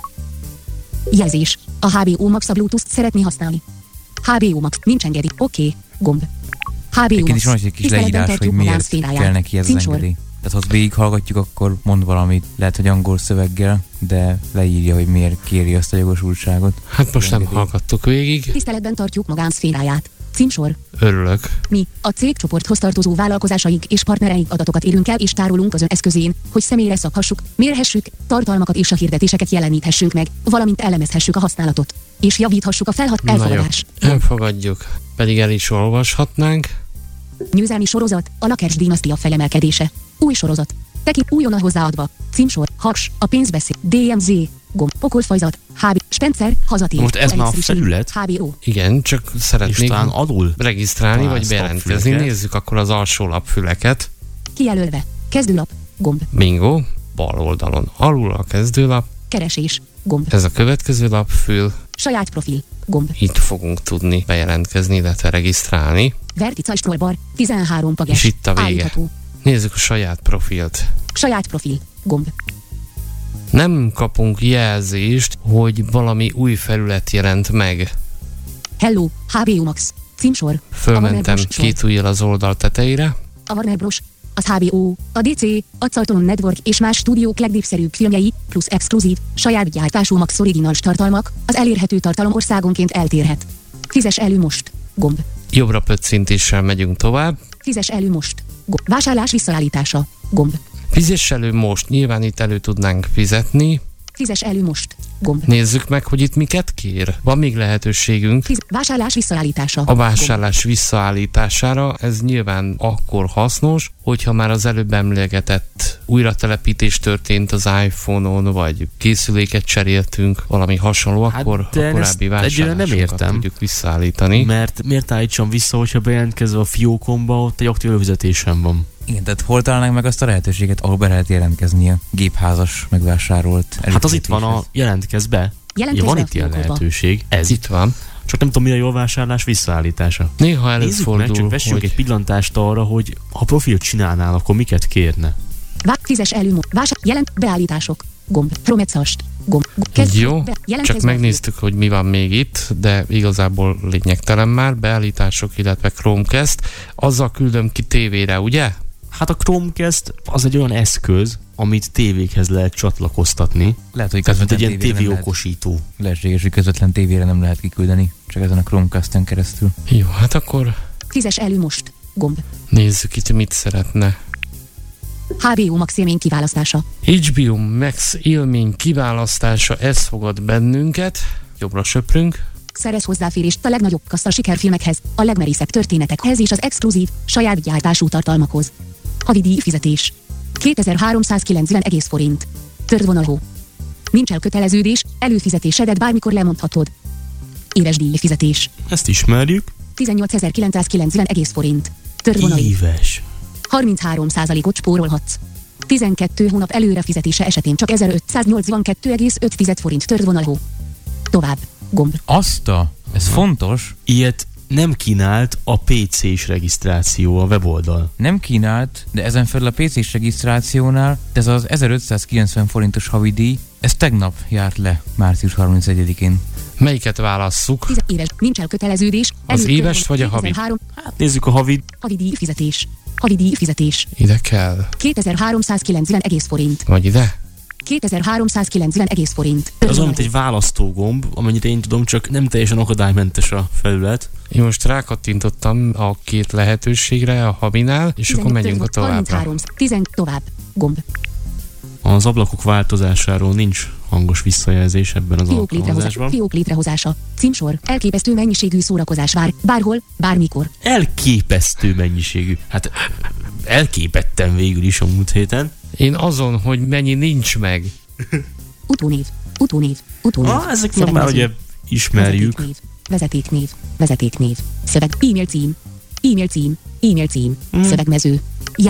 Jelzés. A HBO Max a Bluetooth-t szeretné használni. HBO Max nincs engedi. Oké. Gomb. HBO Egyébként Max. is van egy kis Tiszteletben leírás, hogy tartjuk miért magánszféráját. kell neki ez az Címsor. engedély. Tehát ha végighallgatjuk, akkor mond valamit, lehet, hogy angol szöveggel, de leírja, hogy miért kéri azt a jogosultságot. Hát most nem hallgattuk végig. Tiszteletben tartjuk magánszféráját. Címsor. Örülök. Mi, a cégcsoporthoz tartozó vállalkozásaink és partnereink adatokat érünk el és tárolunk az ön eszközén, hogy személyre szabhassuk, mérhessük, tartalmakat és a hirdetéseket jeleníthessünk meg, valamint elemezhessük a használatot, és javíthassuk a elfogadás. Elfogadjuk. Pedig el is olvashatnánk. Győzelmi sorozat, a Lakers dinasztia felemelkedése. Új sorozat. Tekint újonnan hozzáadva. Címsor, Haks, a pénzbeszéd, DMZ, Gomb, Pokolfajzat, HB, Spencer, hazatér. Most ez már a Elixir, felület? HBO. Igen, csak És szeretnék talán alul regisztrálni, vagy találsz bejelentkezni. lapfüleket. Nézzük akkor az alsó lapfüleket. Kijelölve. Kezdőlap. Gomb. Bingo. Bal oldalon alul a kezdőlap. Keresés. Gomb. Ez a következő lapfül. Saját profil. Gomb. Itt fogunk tudni bejelentkezni, illetve regisztrálni. Vertical scrollbar. 13 pages. És itt a vége. Állítható. Nézzük a saját profilt. Saját profil. Gomb. Nem kapunk jelzést, hogy valami új felület jelent meg. Hello, HBO Max. Címsor. Fölmentem két ujjal az oldal tetejére. A Warner Bros. Az HBO, a DC, a Cartoon Network és más stúdiók legnépszerűbb filmjei, plusz exkluzív, saját gyártású Max Originals tartalmak, az elérhető tartalom országonként eltérhet. Fizes elő most. Gomb. Jobbra pöccintéssel megyünk tovább. Fizes elő most. Gomb. Vásárlás visszaállítása. Gomb. Fizess elő most, nyilván itt elő tudnánk fizetni. Fizes elő most. Gomb. Nézzük meg, hogy itt miket kér. Van még lehetőségünk. Vásárlás visszaállítása. A vásárlás visszaállítására ez nyilván akkor hasznos, hogyha már az előbb emlegetett újratelepítés történt az iPhone-on, vagy készüléket cseréltünk, valami hasonló, akkor a korábbi vásárlásokat tudjuk visszaállítani. Mert miért állítsam vissza, hogyha bejelentkezve a fiókomba, ott egy aktív előfizetésem van? Igen, tehát hol találnánk meg azt a lehetőséget, ahol be lehet jelentkezni a gépházas megvásárolt Hát az itt van a jelentkezz be. Van itt ilyen lehetőség. Ez itt van. Csak nem tudom, mi a jó vásárlás visszaállítása. Néha előfordul, meg, csak vessünk egy pillantást arra, hogy ha profilt csinálnál, akkor miket kérne. Fizes elő jelent beállítások. Gomb. Promecast. Gomb. Jó, csak megnéztük, hogy mi van még itt, de igazából lényegtelen már. Beállítások, illetve Chromecast. Azzal küldöm ki tévére, ugye? Hát a Chromecast az egy olyan eszköz, amit tévékhez lehet csatlakoztatni. Lehet, hogy tehát egy ilyen tévéokosító. Lehetséges, hogy közvetlen tévére nem lehet kiküldeni, csak ezen a Chromecasten keresztül. Jó, hát akkor... Fizes elő most. Gomb. Nézzük itt, mit szeretne. HBO Max élmény kiválasztása. HBO Max élmény kiválasztása, ez fogad bennünket. Jobbra söprünk. Szerez hozzáférést a legnagyobb kaszta sikerfilmekhez, a legmerészebb történetekhez és az exkluzív, saját gyártású tartalmakhoz. Havi díjfizetés. 2390 forint. Tördvonalhó. Nincs elköteleződés, előfizetésedet bármikor lemondhatod. Éves díjfizetés. Ezt ismerjük. 18990 forint. Tördvonalhó. Éves. 33%-ot spórolhatsz. 12 hónap előre fizetése esetén csak 1582,5 forint tördvonalhó. Tovább. Gomb. Ez fontos. Ilyet nem kínált a PC-s regisztráció, a weboldal. Nem kínált, de ezen felül a PC-s regisztrációnál ez az 1590 forintos havidíj, ez tegnap járt le, március 31-én. Melyiket válasszuk? Éves, nincs elköteleződés. Az évest vagy a havit? Hát nézzük a havit. Havi díjfizetés. Havi díjfizetés. Ide kell. 2390 forint. Vagy ide? 2390 forint. Az olyan, mint egy választógomb, amennyire én tudom, csak nem teljesen akadálymentes a felület. Én most rákattintottam a két lehetőségre a havinál, és akkor megyünk a továbbra. 10 tovább. Gomb. Az ablakok változásáról nincs hangos visszajelzés ebben az alkalmazásban. Fiók létrehozása. Címsor. Elképesztő mennyiségű szórakozás vár. Bárhol, bármikor. Elképesztő mennyiségű. Hát elképettem végül is a múlt héten. Én azon, hogy mennyi nincs meg. Utónév. Ezek meg már ugye ismerjük. Vezetéknév. Szöveg. E-mail cím. Szövegmező.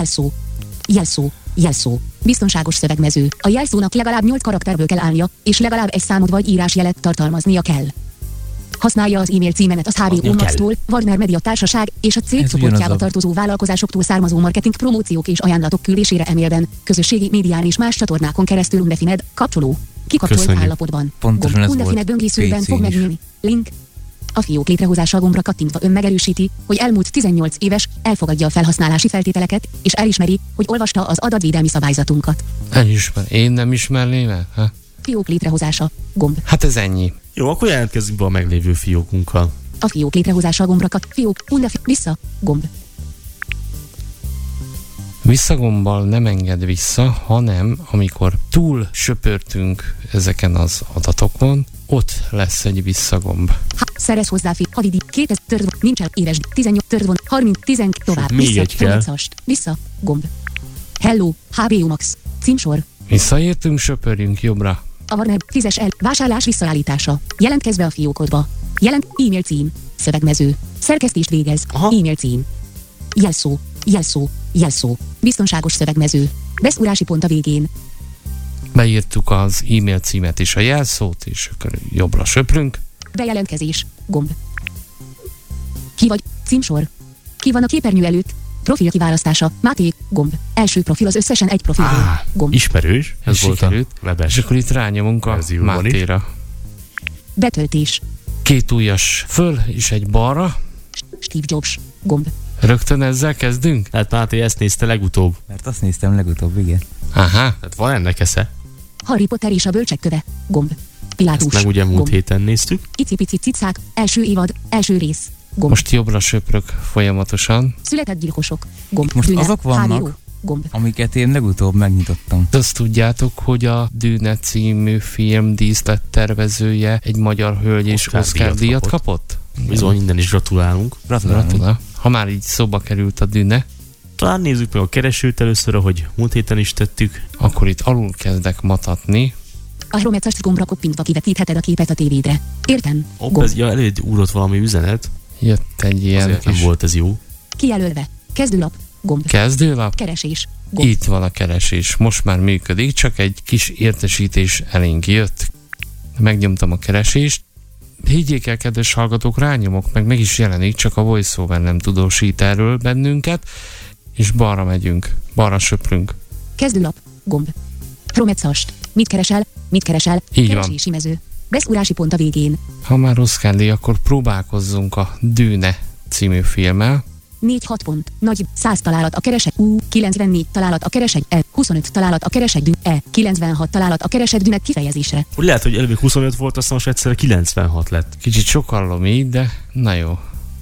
Jelszó. Biztonságos szövegmező. A jelszónak legalább 8 karakterből kell állnia, és legalább egy számot vagy írásjelet tartalmaznia kell. Használja az e-mail címemet az HBO Max-tól, Warner Media Társaság és a cég csoportjába tartozó vállalkozásoktól származó marketing, promóciók és ajánlatok küldésére e-mailben, közösségi médián és más csatornákon keresztül undefined, kapcsoló, kikapcsolt állapotban. Pontosan ez volt. Undefined böngészőben fog megnyílni. Link. A fiók létrehozása gombra kattintva ön megerősíti, hogy elmúlt 18 éves, elfogadja a felhasználási feltételeket, és elismeri, hogy olvasta az adatvédelmi szabályzatunkat. Én nem ismerném el? Fiók létrehozása. Gomb. Hát ez ennyi. Jó, akkor jelentkezzünk be a meglévő fiókunkkal. A fiók létrehozása gombra fiók, vissza, gomb. Visszagombbal nem enged vissza, hanem amikor túl söpörtünk ezeken az adatokon, ott lesz egy visszagomb. Szerez hozzáfér, havidi, 2000 törd, nincs el, éves, 18 törd, 30, 10, tovább, még egy kell. Vissza, gomb. Hello, HBO Max, címsor. Visszaértünk, söpörjünk jobbra. A Warner, fizes el, vásárlás visszaállítása. Jelentkezve a fiókodba. E-mail cím, szövegmező. Szerkesztést végez, e-mail cím. Jelszó. Biztonságos szövegmező. Beszúrási pont a végén. Beírtuk az e-mail címet és a jelszót, és akkor jobbra söprünk. Bejelentkezés, gomb. Ki vagy, címsor. Ki van a képernyő előtt? Profil kiválasztása, Máté, gomb. Első profil az összesen egy profilról. Gomb. Ismerős, ez volt a webes. És akkor itt rányomunk a Mátéra. Betöltés. 2 ujjas föl és egy balra. Steve Jobs, gomb. Rögtön ezzel kezdünk? Hát Máté ezt nézte legutóbb. Mert azt néztem legutóbb, igen. Aha. Tehát van ennek esze. Harry Potter és a bölcsek köve, gomb. Pilátus, ezt meg ugye múlt héten néztük. Icipici cicák, első évad, első rész. Gomb. Most jobbra söprök folyamatosan. Született gyilkosok. Gomb. Most azok vannak, Gomb. Amiket én legutóbb megnyitottam. Azt tudjátok, hogy a Dűne című film díszlettervezője egy magyar hölgy és Oscar díjat kapott? Bizony, innen is gratulálunk. Gratulál. Ha már így szóba került a Dűne. Talán nézzük meg a keresőt először, ahogy múlt héten is tettük. Akkor itt alul kezdek matatni. A Chromecast gombra koppintva kivetítheted a képet a tévédre. Értem? Előtt úrott valami üzenet. Jött egy ilyen azért nem volt ez jó. Kijelölve. Kezdőlap. Gomb. Kezdőlap? Keresés. Gomb. Itt van a keresés. Most már működik, csak egy kis értesítés elénk jött. Megnyomtam a keresést. Higgyék el, kedves hallgatók, rányomok, meg is jelenik, csak a VoiceOver nem tudósít erről bennünket, és balra megyünk, balra söprünk. Kezdőlap. Gomb. Chromecast. Mit keresel? Mit keresel? Így Keresési van. mező. Beszúrási pont a végén. Ha már Oscar díj, akkor próbálkozzunk a Dűne című filmmel. 4-6 pont. Nagy 100 találat a keresek. 94 találat a keresek. 25 találat a keresek. 96 találat a keresek Dűne kifejezésre. Úgy lehet, hogy előbb 25 volt, aztán most egyszerre 96 lett. Kicsit sokallom így, de na jó.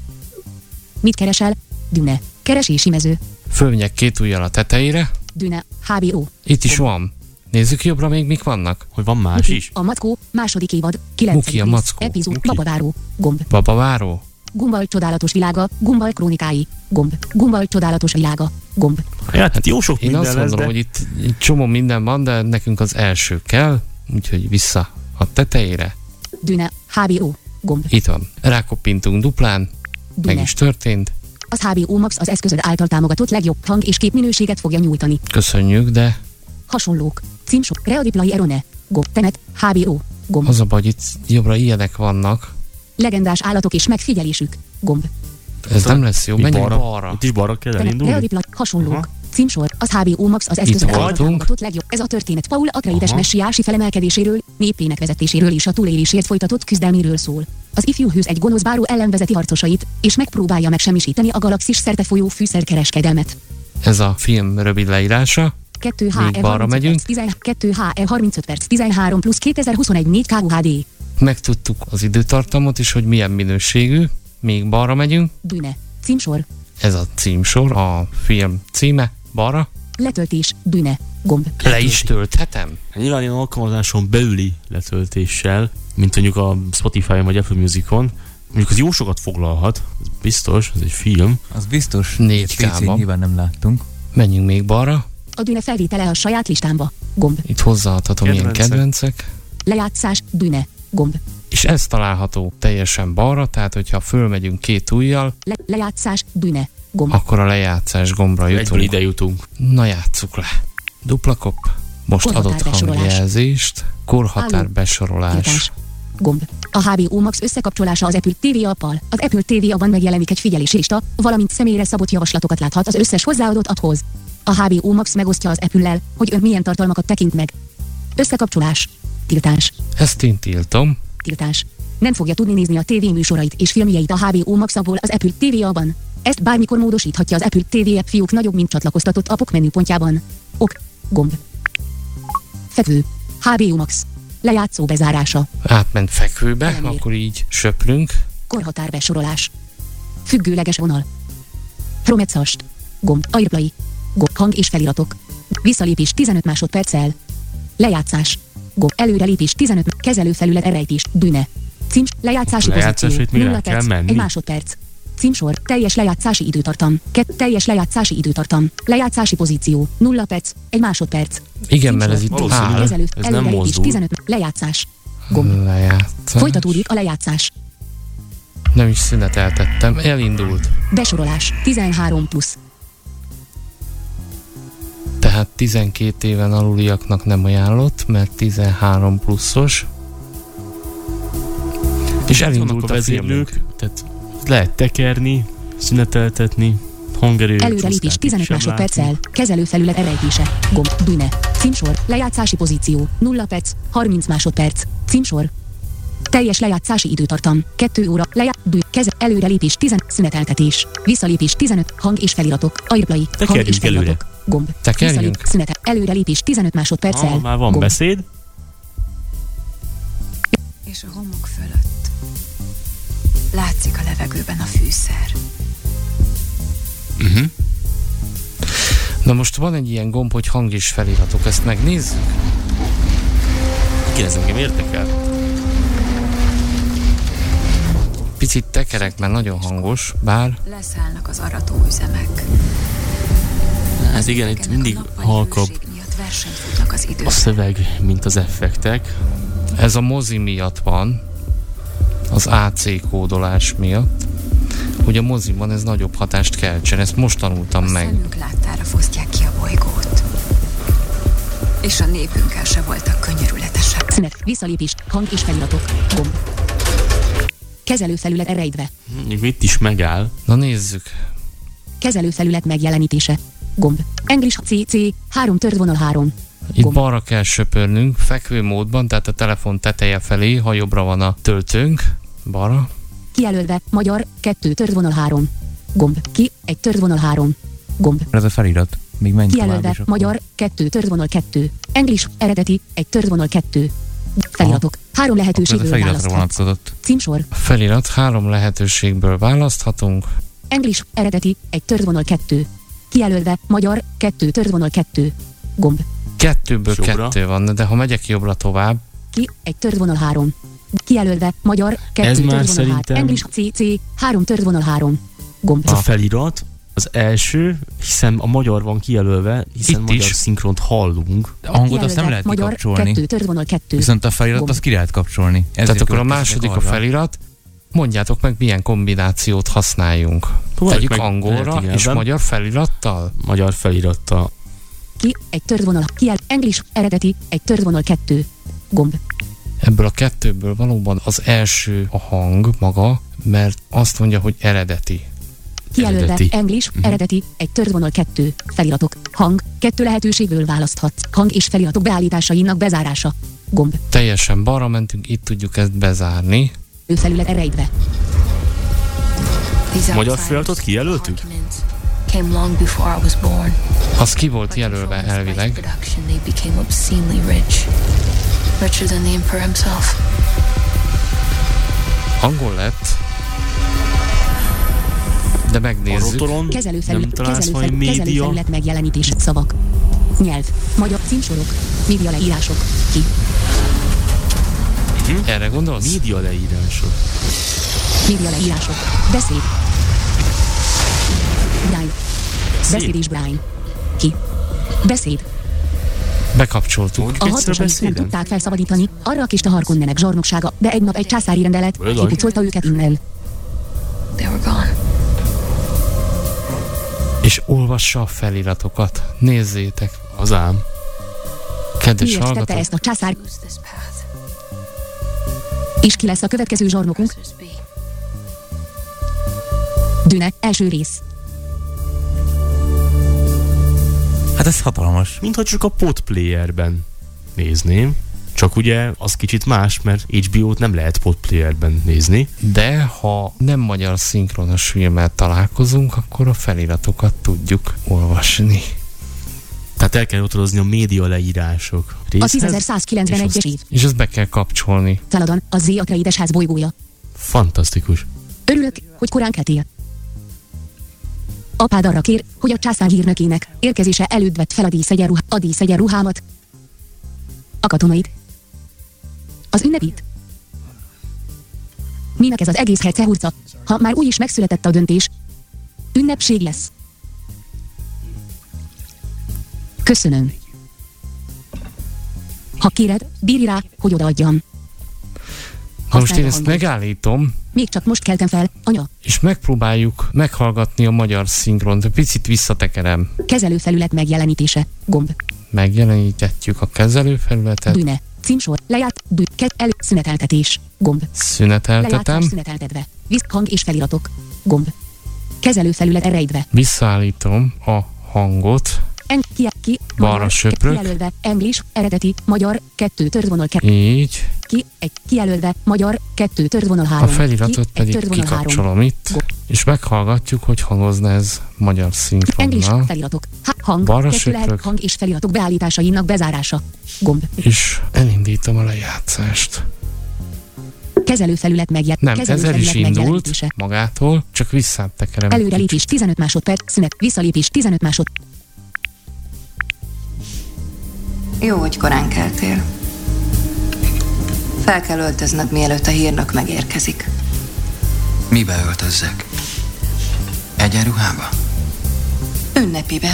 Mit keresel? Dűne. Keresési mező. Fölmegyek 2 ujjal a tetejére. Dűne. HBO. Itt is van. Nézzük jobbra még mik vannak. Hogy van más Muki, is? A Mackó. Második évad. 9. Muki a Mackó. Epizód. Muki. Babaváró. Gomb. Babaváró? Gumball csodálatos világa. Gumball krónikái. Gomb. Gumball csodálatos világa. Gomb. Hát jó sok Én minden azt lesz, mondom, de... hogy itt egy csomó minden van, de nekünk az első kell, úgyhogy vissza a tetejére. Dűne. HBO. Gomb. Itt van. Rákoppintunk duplán, Dűne. meg is történt. Az HBO Max az eszközöd által támogatott legjobb hang- és képminőséget fogja nyújtani. Köszönjük, de Hasonlók. Címsor. Readiplay Erone. Gomb. Tenet. HBO. Gomb. az a baj, hogy itt jobbra ilyenek vannak. Legendás állatok és megfigyelésük. Gomb. Ez nem lesz jó, menjünk balra. Itt is balra kell Tenet. elindulni? Readiplay. Hasonlók. Aha. Címsor. Az HBO Max az eszközöd által voltunk. támogatott legjobb. Ez a történet Paul Atreides messiási felemelkedéséről, népének vezetéséről és a túlélésért folytatott küzdelméről szól. Az ifjú hős egy gonosz báró ellen vezeti harcosait, és megpróbálja megsemmisíteni a galaxis szerte folyó fűszerkereskedelmet. Ez a film rövid leírása. 2HR Még balra megyünk. 2HR 35 perc 13 plusz 2021 4 KUHD. Megtudtuk az időtartamot is, hogy milyen minőségű. Még balra megyünk. Dűne. Címsor. Ez a címsor, a film címe. Balra. Letöltés. Dűne. Gomb. Le is tölthetem? Nyilván ilyen alkalmazáson belüli letöltéssel, mint mondjuk a Spotify-on vagy Apple Music-on, mondjuk az jó sokat foglalhat, ez biztos, ez egy film. Az biztos, 4K-ban. PC-n nyilván nem láttunk. Menjünk még balra. A Dűne felvétele a saját listámba. Gomb. Itt hozzáadhatom ilyen Kedvencek. kedvencek. Lejátszás. Dűne. Gomb. És ez található teljesen balra, tehát hogyha fölmegyünk 2 ujjal, Lejátszás. Dűne. Gomb. akkor a lejátszás gombra Egyből jutunk. ide jutunk. Na játsszuk le. Dupla kopp. Most Korhatár adott besorolás. hangjelzést. Korhatár Álló. besorolás. Tiltás. Gomb. A HBO Max összekapcsolása az Apple TV appal. Az Apple TV abban megjelenik egy figyelési lista, valamint személyre szabott javaslatokat láthat az összes hozzáadott apphoz. A HBO Max megosztja az Apple-lel, hogy ön milyen tartalmakat tekint meg. Összekapcsolás. Tiltás. Ezt én tiltom. Tiltás. Nem fogja tudni nézni a TV műsorait és filmjeit a HBO Max appból az Apple TV abban. Ezt bármikor módosíthatja az Apple TV app fiók nagyobb, mint csatlakoztatott appok menüpontjában. Ok. Gomb. Fekvő. HBO Max. Lejátszó bezárása. Átment fekvőbe, Elemér. akkor így söprünk. Korhatár besorolás. Függőleges vonal. Chromecast. Gomb. Airplay. Gomb. Hang és feliratok. Visszalépés 15 másodperccel. Lejátszás. Gomb. Előrelépés 15. Kezelőfelület elrejtés. Dűne. Cím. Lejátszási Lejátszás, pozíció. itt mire 0 kell perc. menni? 1 másodperc. Címsor. Teljes lejátszási időtartam. Teljes lejátszási időtartam. Lejátszási pozíció. 0 perc. 1 másodperc. Igen, mert ez itt Valószínű. áll. Kezelő. ez nem Előrelépés mozdul. 15. Lejátszás. Gomb. Lejátszás. Folytatódik a lejátszás. Nem is szüneteltettem. Elindult. Besorolás. 13 plusz. Tehát 12 éven aluliaknak nem ajánlott, mert 13 pluszos. És Vannak elindult a a filmünk. vezérlők, tehát lehet tekerni, szüneteltetni, hangerő. Előrelépés 15 másodperccel. Kezelőfelület elrejtése. Gomb. Dűne. Címsor. Lejátszási pozíció. 0 perc. 30 másodperc. Címsor. Teljes lejátszási időtartam. 2 óra. Keze. Előrelépés 10. Szüneteltetés. Visszalépés 15. Hang és feliratok. Airplay. Hang és Tekerjünk előre. feliratok. Gomb. Tekerjünk? Szünetel. Előrelépés 15 másodperccel. Már van Gomb. beszéd. És a homok fölött látszik a levegőben a fűszer. Na most van egy ilyen gomb, hogy hang és feliratok, ezt megnézzük? Igen, ez engem érdekel. Picit tekerek, mert nagyon hangos, bár... Leszállnak az aratóüzemek. Hát igen, itt mindig halkabb a szöveg, mint az effektek. Ez a mozi miatt van, az AC kódolás miatt, hogy a moziban ez nagyobb hatást keltsen. Ezt most tanultam meg. A szemünk láttára fosztják ki a bolygót. És a népünkkel se voltak könyörületesek. Szünet, visszalépés, hang és feliratok, gomb. Kezelőfelület rejtve. Mit is megáll? Na nézzük. Kezelőfelület megjelenítése, gomb. English CC, 3 tördvonal 3. Itt balra kell söpörnünk, fekvő módban, tehát a telefon teteje felé, ha jobbra van a töltőnk, balra. Kijelölve, magyar, 2 tördvonal 3. Gomb. Ki, 1 tördvonal 3. Gomb. Ez a felirat. Még menj Kijelölve, tovább is magyar, 2 tördvonal 2. English, eredeti, 1 tördvonal 2. Feliratok. 3 lehetőségből választhatsz. Címsor. A felirat 3 lehetőségből választhatunk. English, eredeti, 1 tördvonal 2. Kijelölve, magyar, 2 tördvonal 2. Gomb. 2-ből 2 van, de ha megyek jobbra tovább... Ki, 1 tördvonal 3. Kijelölve, magyar, 2 tördvonal 3. English CC, 3 tördvonal 3. Gomb. Ez a felirat az első, hiszen a magyar van kijelölve, hiszen itt magyar is szinkront hallunk. A hangot azt nem lehet magyar, kikapcsolni. 2 tördvonal 2. Viszont a felirat azt ki lehet kapcsolni. Tehát akkor a második a felirat. Mondjátok meg, milyen kombinációt használjunk. Tegyük angolra és magyar felirattal? Magyar felirattal. Ki, 1 tördvonal, English, eredeti, 1 tördvonal 2. Gomb. Ebből a 2-ből valóban az első a hang maga, mert azt mondja, hogy eredeti. Kijelölve, English, eredeti, 1 tördvonal 2. Feliratok, hang, 2 lehetőségből választhatsz. Hang és feliratok beállításainak bezárása. Gomb. Teljesen balra mentünk, itt tudjuk ezt bezárni. Ő felület rejtve. Magyar feliratot kijelöltük? Came long before I was born. Az ki volt jelölve elvileg. They became obscenely rich. Richer than the emperor himself. Angol lett. De megnézzük. Kezelőfelület megjelenítés, szavak. Nyelv, magyar címsorok, média leírások, ki. Erre gondolsz? Média leírások. Média leírások, beszéd. Braille. Beszéd és Braille. Ki. Beszéd. Bekapcsoltuk. A harcosait nem tudták felszabadítani, arra a kis Harkonnenek zsarnoksága, de egy nap egy császári rendelet kipucolta őket innen. They were gone. És olvassa a feliratokat. Nézzétek. Az ám. Kedves hallgatók. Miért tette ezt a császár? És ki lesz a következő zsarnokunk? Dűne, első rész. Hát ez hatalmas. Mintha csak a podplayerben nézném. Csak ugye az kicsit más, mert HBO-t nem lehet podplayerben nézni. De ha nem magyar szinkronos filmmel találkozunk, akkor a feliratokat tudjuk olvasni. Tehát el kell utolozni a média leírások részhez. A 10.191-es év. És ezt be kell kapcsolni. Feladon, a Z Atreides bolygója. Fantasztikus. Örülök, hogy korán keltél. Apád arra kér, hogy a császár hírnökének érkezése előtt vett fel a díszegyen ruhámat. A katonait. Az ünnepit. Minek ez az egész hecehurca, ha már úgyis megszületett a döntés. Ünnepség lesz. Köszönöm. Ha kéred, bírj rá, hogy odaadjam. Most én ezt megállítom. Még csak most keltem fel, anya. És megpróbáljuk meghallgatni a magyar szinkront. Picit visszatekerem. Kezelőfelület megjelenítése. Gomb. Megjelenítetjük a kezelőfelületet. Dűne. Címsor. Lejárt. Szüneteltetés. Gomb. Szüneteltetem. Lejátszás szüneteltetve. Hang és feliratok. Gomb. Kezelőfelület rejtve. Visszaállítom a hangot. Balra söprök. Kijelölve, English, eredeti, magyar, 2 tördvonal 2. Így. Kijelölve, magyar, 2 tördvonal 3. A feliratot pedig kikapcsolom itt, és meghallgatjuk, hogy hangozna ez magyar szinkronnal. English, feliratok, hang, balra söprök. Hang és feliratok beállításainak bezárása. Gomb. És elindítom a lejátszást. Kezelőfelület Nem, ezzel is indult magától, csak visszatekerem. Előrelépés 15 másodperc, szünet, visszalépés 15 másodperc. Jó, hogy korán keltél. Fel kell öltöznöd, mielőtt a hírnök megérkezik. Mibe öltözzek? Egyenruhába? Ünnepibe.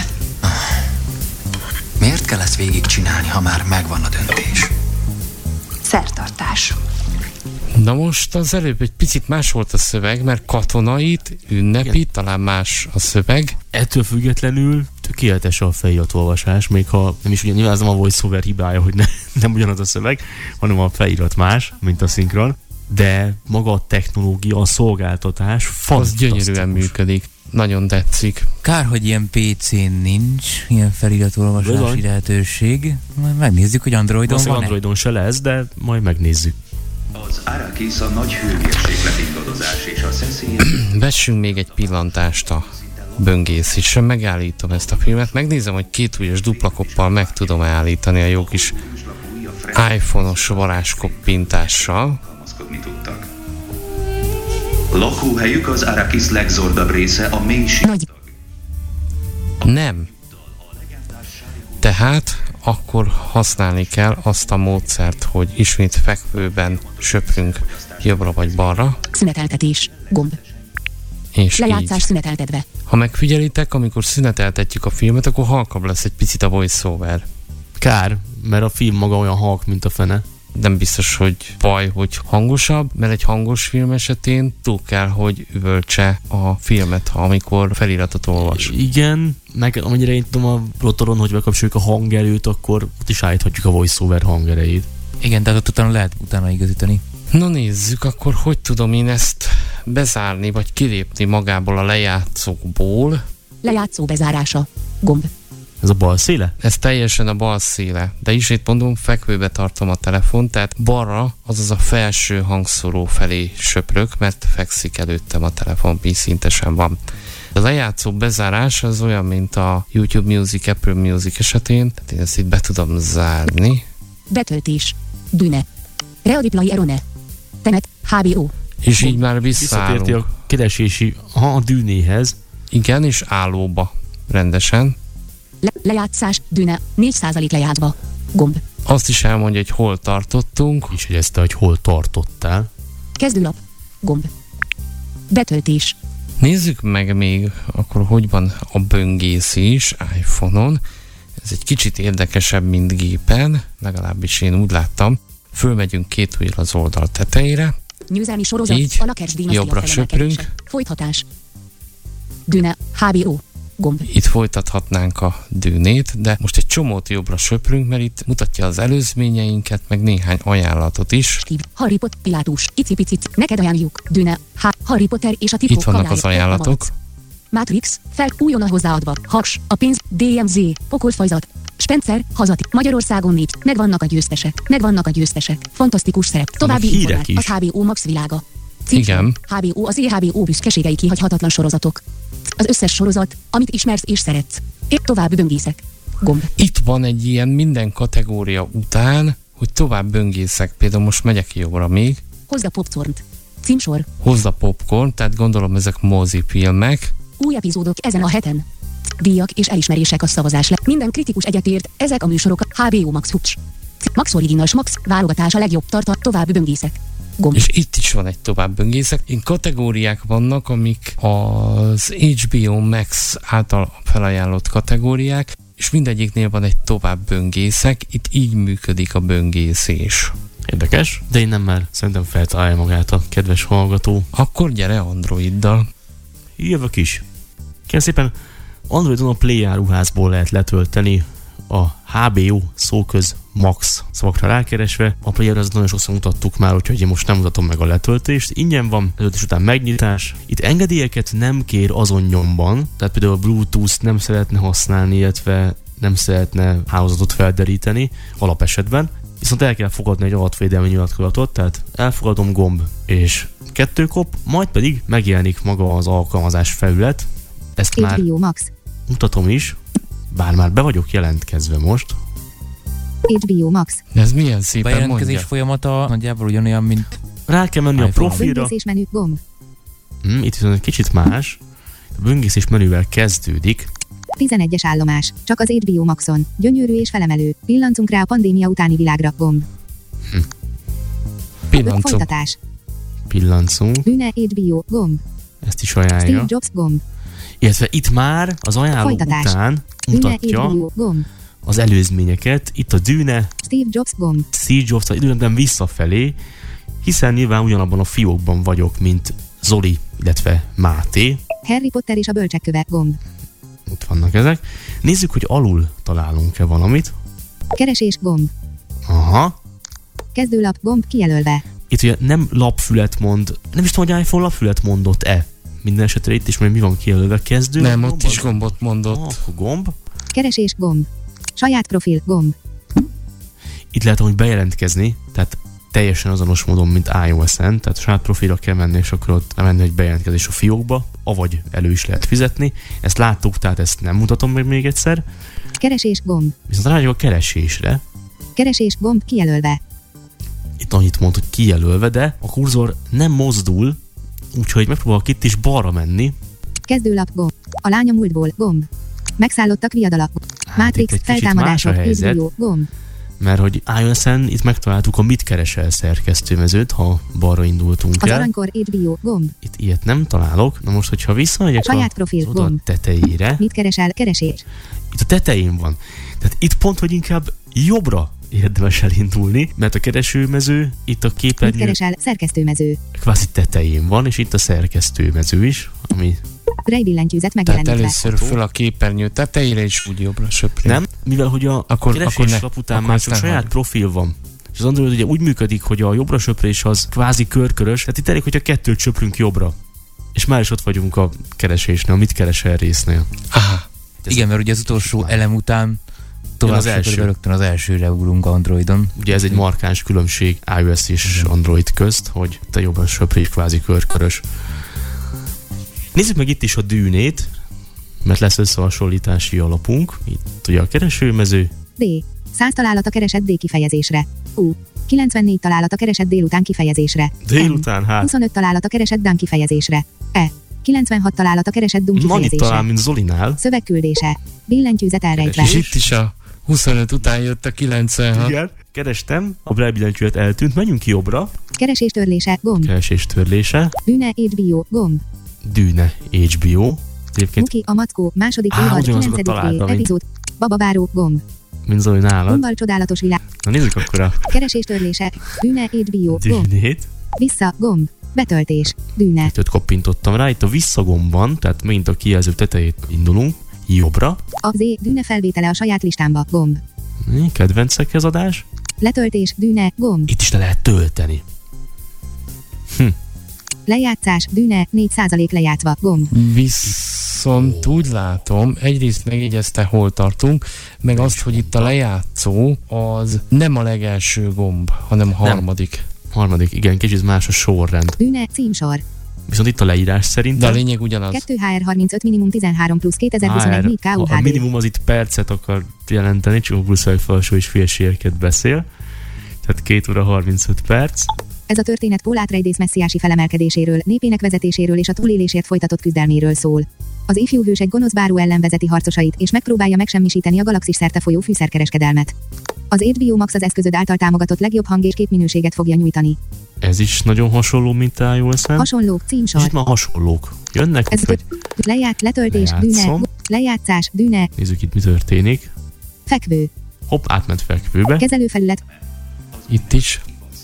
Miért kell ezt végigcsinálni, ha már megvan a döntés? Szertartás. Na most az előbb egy picit más volt a szöveg, mert katonait, ünnepi, talán más a szöveg. Ettől függetlenül tökéletes a feliratolvasás, még ha nem is ugye nyilván ez nem a voiceover hibája, hogy nem ugyanaz a szöveg, hanem a felirat más, mint a szinkron, de maga a technológia, a szolgáltatás fantasztikus. Az gyönyörűen működik. Nagyon tetszik. Kár, hogy ilyen PC-n nincs ilyen feliratolvasási lehetőség. Majd megnézzük, hogy Androidon van-e. Androidon se lesz, de majd megnézzük. Az Arrakis a nagy hőmérséklet ingadozás és a szeszély... Vessünk még egy pillantást a böngészésre, megállítom ezt a filmet, megnézem, hogy két ujjas duplakoppal meg tudom állítani a jó kis iPhone-os varázskoppintással. Tudtak. Lakóhelyük az Arrakis legzordabb része, a mélység. Nem. Tehát akkor használni kell azt a módszert, hogy ismét fekvőben söprünk jobbra vagy balra. Szüneteltetés. Gomb. És lejátszás így. szüneteltetve. Ha megfigyelitek, amikor szüneteltetjük a filmet, akkor halkabb lesz egy picit a voiceover. Kár, mert a film maga olyan halk, mint a fene. Nem biztos, hogy baj, hogy hangosabb, mert egy hangos film esetén túl kell, hogy üvöltse a filmet, amikor feliratot olvas. Igen, meg amennyire én tudom a rotoron, hogy bekapcsoljuk a hangerőt, akkor ott is állíthatjuk a voiceover hangerejét. Igen, tehát ott utána lehet igazítani. Na nézzük, akkor hogy tudom én ezt bezárni, vagy kilépni magából a lejátszókból. Lejátszó bezárása. Gomb. Ez a bal széle? Ez teljesen a bal széle. De ismét mondom, fekvőbe tartom a telefon, tehát balra, azaz a felső hangszóró felé söprök, mert fekszik előttem a telefon, vízszintesen van. A lejátszó bezárás az olyan, mint a YouTube Music, Apple Music esetén, tehát én ezt itt be tudom zárni. Betöltés. Dűne. Readiplai Erone. Tenet. HBO. És így már visszaállunk. Visszatérti a keresési a dűnéhez. Igen, és állóba rendesen. Lejátszás, dűne, 4% lejátva. Gomb. Azt is elmondja, hogy hol tartottunk. És jegyezte, hogy hol tartottál. Kezdőlap. Gomb. Betöltés. Nézzük meg még akkor, hogy van a böngészés iPhone-on. Ez egy kicsit érdekesebb, mint gépen, legalábbis én úgy láttam. Fölmegyünk két ujjal az oldal tetejére. Győzelmi sorozat, így, a Lakers dinasztia jobbra söprünk. Folytatás. Dűne, HBO. Gomb. Itt folytathatnánk a dűnét, de most egy csomót jobbra söprünk, mert itt mutatja az előzményeinket, meg néhány ajánlatot is. Harry Potter, Pilátus, icipici, neked ajánljuk, Dűne, Harry Potter és a titkok itt vannak kamerája, az ajánlatok. Matrix, újonnan hozzáadva, Haks, a pénz, DMZ, pokolfajzat, Spencer, hazati, Magyarországon nép, megvannak a győztesek, fantasztikus szerep, további információ, az HBO Max világa. Igen. HBO az EHBO büszkeségei kihagyhatatlan sorozatok. Az összes sorozat, amit ismersz és szeretsz. Épp tovább böngészek. Gomb. Itt van egy ilyen minden kategória után, hogy tovább böngészek. Például most megyek jobbra még. Hozd a popcornt. Címsor. Hozd a popcorn, tehát gondolom ezek mozifilmek. Új epizódok ezen a heten. Díjak és elismerések a szavazás le. Minden kritikus egyetért, ezek a műsorok HBO Max Hutch. Max Originals Max, válogatás a legjobb tovább böngészek. Gomb. És itt is van egy tovább böngészek. Én kategóriák vannak, amik az HBO Max által felajánlott kategóriák, és mindegyiknél van egy tovább böngészek. Itt így működik a böngészés. Érdekes, de én nem, már szerintem feltalálja magát a kedves hallgató. Akkor gyere Androiddal. Jövök is. Kérem szépen, Androidon a Play áruházból lehet letölteni a HBO szóköz Max szavakra rákeresve. A Play áruházat nagyon sokszor mutattuk már, úgyhogy én most nem mutatom meg a letöltést. Ingyen van, letöltés után megnyitás. Itt engedélyeket nem kér azon nyomban, tehát például a Bluetooth nem szeretne használni, illetve nem szeretne hálózatot felderíteni alapesetben. Viszont el kell fogadni egy adatvédelmi nyilatkozatot, tehát elfogadom gomb és 2 kop, majd pedig megjelenik maga az alkalmazás felület. Ezt már Max. mutatom is, bár már be vagyok jelentkezve most. HBO Max. Ez milyen szépen mondja? Bejelentkezés folyamata nagyjából ugyanolyan, mint... Rá kell menni a profilra. Böngészés menü, gomb. Itt viszont egy kicsit más. A böngészés menüvel kezdődik. 11-es állomás. Csak az HBO Maxon. Gyönyörű és felemelő. Pillancunk rá a pandémia utáni világra. Gomb. Pillancunk. Folytatás. Pillancunk. Bűne HBO. Gomb. Ezt is ajánlja. Steve Jobs. Gomb. Illetve itt már az ajánló Folytatás. után Bűne mutatja HBO. Gomb. az előzményeket. Itt a Dűne, Steve Jobs. Gomb. Steve Jobs időben visszafelé, hiszen nyilván ugyanabban a fiókban vagyok, mint Zoli, illetve Máté. Harry Potter és a bölcsekköve. Gomb. Ott vannak ezek. Nézzük, hogy alul találunk-e valamit. Keresés. Gomb. Aha. Kezdőlap. Gomb kijelölve. Itt ugye nem lapfület mond, nem is tudom, hogy iPhone lapfület mondott-e. Minden esetre itt is, mert mi van kijelölve, kezdő. Nem, ott is gombot mondott. Akkor gomb. Keresés. Gomb. Saját profil. Gomb. Itt lehet amúgy bejelentkezni, tehát teljesen azonos módon, mint iOS-en, tehát saját profilra kell menni, és akkor ott menni egy bejelentkezés a fiókba, avagy elő is lehet fizetni. Ezt láttuk, tehát ezt nem mutatom meg még egyszer. Keresés. Gomb. Viszont rájuk a keresésre. Keresés. Gomb kijelölve. Itt annyit mond, hogy kijelölve, de a kurzor nem mozdul, úgyhogy megpróbálok itt is balra menni. Kezdőlap. Gomb. A lánya múltból. Gomb. Megszállottak viadalak. Matrix. Feltámadások. HBO. Gomb. Mert hogy iOS-en itt megtaláltuk a mit keresel szerkesztőmezőt, ha balra indultunk az el. Az aranykor HBO. Gomb. Itt ilyet nem találok. Na most, hogyha visszamegyek saját profil. az Gomb. tetejére. Mit keresel? Keresés. Itt a tetején van. Tehát itt pont, hogy inkább jobbra érdemes elindulni, mert a keresőmező itt a képernyő... Mit keresel? Szerkesztőmező. Kvázi tetején van, és itt a szerkesztőmező is, ami... Ray billentyűzet megjelenítve. Tehát először föl a képernyő tetejére, és úgy jobbra söprő. Nem, mivel hogy a kereséslap után már csak saját profil van. És az Android ugye úgy működik, hogy a jobbra söprés az kvázi körkörös, tehát itt elég, hogyha kettőt söprünk jobbra. És már is ott vagyunk a keresésnél, a mit keresel résznél. Aha. Igen, mert ugye az utolsó elem után tovább az első. Rögtön az elsőre ugrunk Androidon. Ugye ez egy markáns különbség iOS és Android közt, hogy te jobban söprés kvázi körkörös. Nézzük meg itt is a dűnét, mert lesz összehasonlítási alapunk. Itt ugye a keresőmező. D. 100 találat a keresett D kifejezésre. U. 94 találat a keresett délután kifejezésre. Délután, hát. 25 találat a keresett dán kifejezésre. E. 96 találat a keresett dum kifejezésre. Annyit talál, mint Zolinál. Szövegküldése. Billentyűzet elrejtve. És itt is a 25 után jött a 96. Igen. Kerestem, a braille-billentyűet eltűnt, menjünk ki jobbra. Keresés törlése. Gomb. Keresés törlése. Dűne HBO. Gomb. Dűne HBO. Muki a mackó. Második évad. 9. epizód. Babaváró. Gomb. Mint Zoli nálad. Gombbal csodálatos világ. Na nézzük akkor a keresés törlése. Dűne HBO. Gomb. dűnét. Vissza. Gomb. Betöltés. Dűne. Itt koppintottam rá, itt a visszagomb van, tehát megint a kijelző tetejét indulunk. Jobbra. A Z. Dűne felvétele a saját listámba. Gomb. Kedvencekhez adás. Letöltés. Dűne. Gomb. Itt is le lehet tölteni. Lejátszás. Dűne. 4% lejátszva. Gomb. Viszont úgy látom, egyrészt megjegyezte, hol tartunk, meg azt, hogy itt a lejátszó az nem a legelső gomb, hanem a harmadik. Harmadik, igen, kicsit más a sorrend. Dűne. Címsor. Viszont itt a leírás szerintem. De a lényeg ugyanaz. 2 HR35 minimum 13 plusz 2021 4 KUHD. A minimum az itt percet akar jelenteni, csak a plusz felső és félségeket beszél. Tehát 2 óra 35 perc. Ez a történet Paul Atreides messziási felemelkedéséről, népének vezetéséről és a túlélésért folytatott küzdelméről szól. Az ifjú hős egy gonosz báró ellen vezeti harcosait, és megpróbálja megsemmisíteni a galaxis szerte folyó fűszerkereskedelmet. Az HBO Max az eszközöd által támogatott legjobb hang- és képminőséget fogja nyújtani. Ez is nagyon hasonló, mint a iOS-en. Hasonlók, címsor. És itt már hasonlók. Jönnek, ez hogy letöltés, dűne, lejátszás, dűne. Nézzük itt, mi történik. Fekvő. Hopp, átment fekvőbe. Kezelőfelület. Itt is.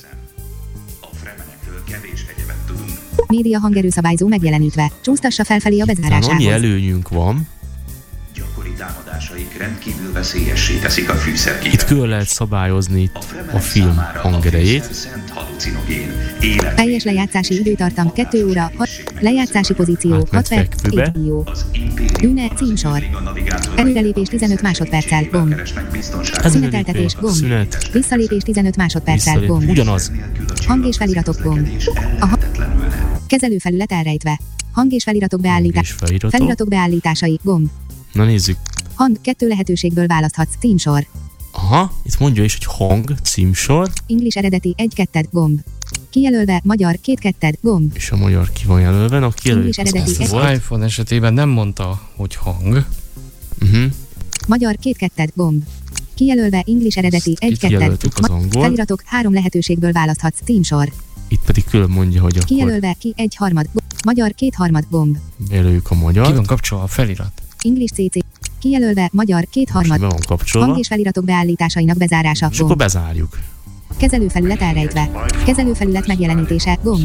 Média hangerőszabályzó megjelenítve. Csúsztassa felfelé a bezárásához. Annyi előnyünk van. Gyakori támadásaik rendkívül veszélyessé teszik a fűszerképet. Itt külön lehet szabályozni a film hangerejét. Teljes lejátszási időtartam 2 óra, 6, lejátszási pozíció 6 perc, HBO. Dűne, címsor. Előrelépés 15 másodperccel, gomb. Szüneteltetés, gomb. Szünet. Visszalépés 15 másodperccel, gomb. Ugyanaz. Hang és feliratok, gomb. Kezelőfelület elrejtve. Hang és feliratok beállítása. Feliratok beállításai, gomb. Na nézzük. Hang, 2 lehetőségből választhatsz, címsor. Aha, itt mondja is, hogy hang, címsor. English eredeti 1-2 gomb. Kijelölve, magyar 2-2 gomb. És a magyar ki van jelölve, a kijelölve az iPhone esetében nem mondta, hogy hang. Magyar 2-2 gomb. Kijelölve English eredeti 1-2. Feliratok 3 lehetőségből választhatsz. Címsor. Itt pedig külön mondja, hogy akkor... Kijelölve ki 1/3. Magyar 2/3 gomb. Bejelöljük a magyar. Ki van kapcsolva a felirat? English CC. Kijelölve magyar 2/3. Be van kapcsolva. Hang és feliratok beállításainak bezárása. És akkor bezárjuk. Kezelőfelület elrejtve. Kezelőfelület megjelenítése. Gomb.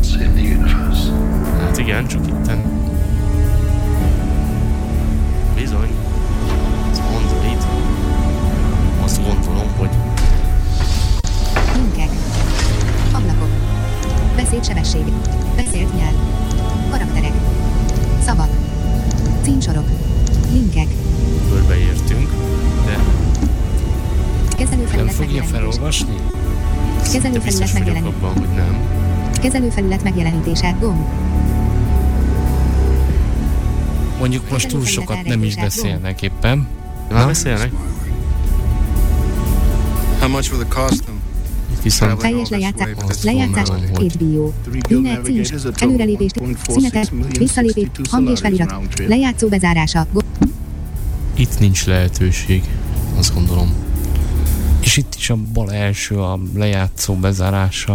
Hát igen, csak itten. Bizony. Ez mondja itt. Azt gondolom, hogy... Linkek. Ablakok. Beszédsebesség. Beszélt nyelv. Karakterek. Szavak. Címsorok. Linkek. Körbeértünk, de... Kezelőfelület nem fogja felolvasni? Kezelőfelület megjelenítése. Abban, hogy nem. Kezelőfelület megjelenítése. Gomb. Mondjuk most túl sokat nem is beszélnek éppen. Már beszélnek? How much will it cost them? Viszont... Teljes lejátszás, HBO. Bűne, cím, előrelépést, szünetet, visszalépés, hang és felirat, lejátszó bezárása. Itt nincs lehetőség, azt gondolom. És itt is a bal első a lejátszó bezárása.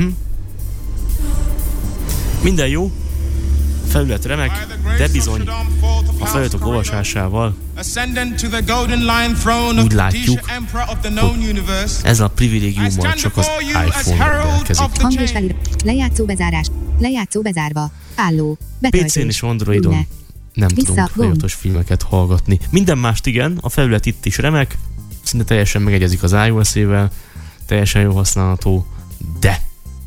Minden jó, felület remek, de bizony a feliratok olvasásával úgy látjuk, hogy ez a privilégiummal csak az iPhone rendelkezik. Hang és felirat, lejátszó bezárás, lejátszó bezárva, álló, betöltés. PC-n és Androidon nem tudunk feliratos filmeket hallgatni. Minden mást igen, a felület itt is remek, szinte teljesen megegyezik az iOS-ével, teljesen jó használható, de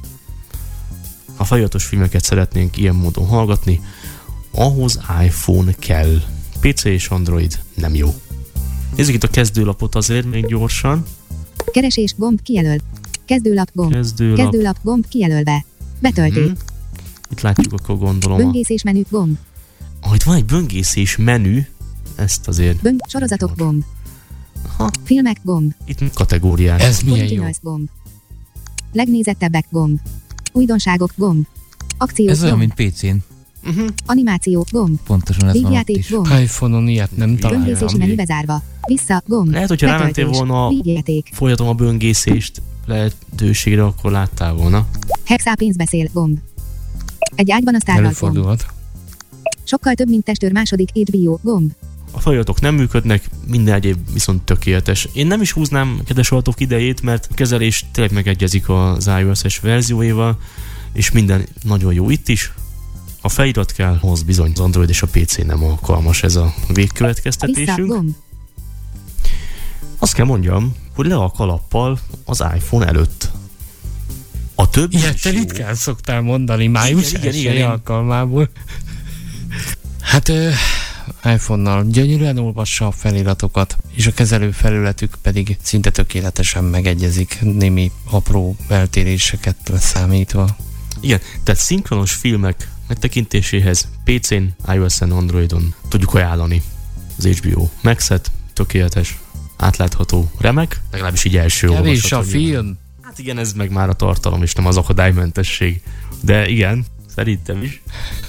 ha feliratos filmeket szeretnénk ilyen módon hallgatni, ahhoz iPhone kell. PC és Android nem jó. Nézzük itt a kezdőlapot azért még gyorsan. Keresés gomb kijelöl. Kezdőlap gomb. Kezdőlap gomb kijelölve. Betöltő. Itt látjuk, akkor gondolom. Böngészés menü gomb. Itt van egy böngészés menü, ezt azért. Sorozatok gomb. Filmek gomb. Itt kategóriák. Ez milyen jó. Gomb. Legnézettebbek gomb. Újdonságok gomb. Akciók ez olyan, gomb. mint PC-n. Animáció gomb. Pontosan ez van ott is. Gomb. iPhone-on ilyet nem találom. Böngészési menü bezárva. Vissza gomb. Lehet, hogyha rámentél volna folytatom a böngészést lehetőségre, akkor láttál volna. Hexá pénzbeszél gomb. Egy ágyban a sztárral gomb. Sokkal több, mint testőr második HBO gomb. A feliratok nem működnek, minden egyéb viszont tökéletes. Én nem is húznám kedves hallgatók idejét, mert a kezelés tényleg megegyezik az iOS-es verzióival, és minden nagyon jó itt is. A felirat kell, hoz bizony az Android és a PC nem alkalmas, ez a végkövetkeztetésünk. Azt kell mondjam, hogy le a kalappal az iPhone előtt. A többi ilyet te ritkán szoktál mondani május első alkalmából. Hát iPhone-nal gyönyörűen olvassa a feliratokat, és a kezelő felületük pedig szinte tökéletesen megegyezik, némi apró eltéréseket leszámítva. Igen, tehát szinkronos filmek megtekintéséhez PC-n, iOS-en, Androidon tudjuk ajánlani az HBO Max-et, tökéletes, átlátható, remek, legalábbis így első olvasat. Kevés a film. Hát igen, ez meg már a tartalom, és nem az akadálymentesség. De igen, szerintem is.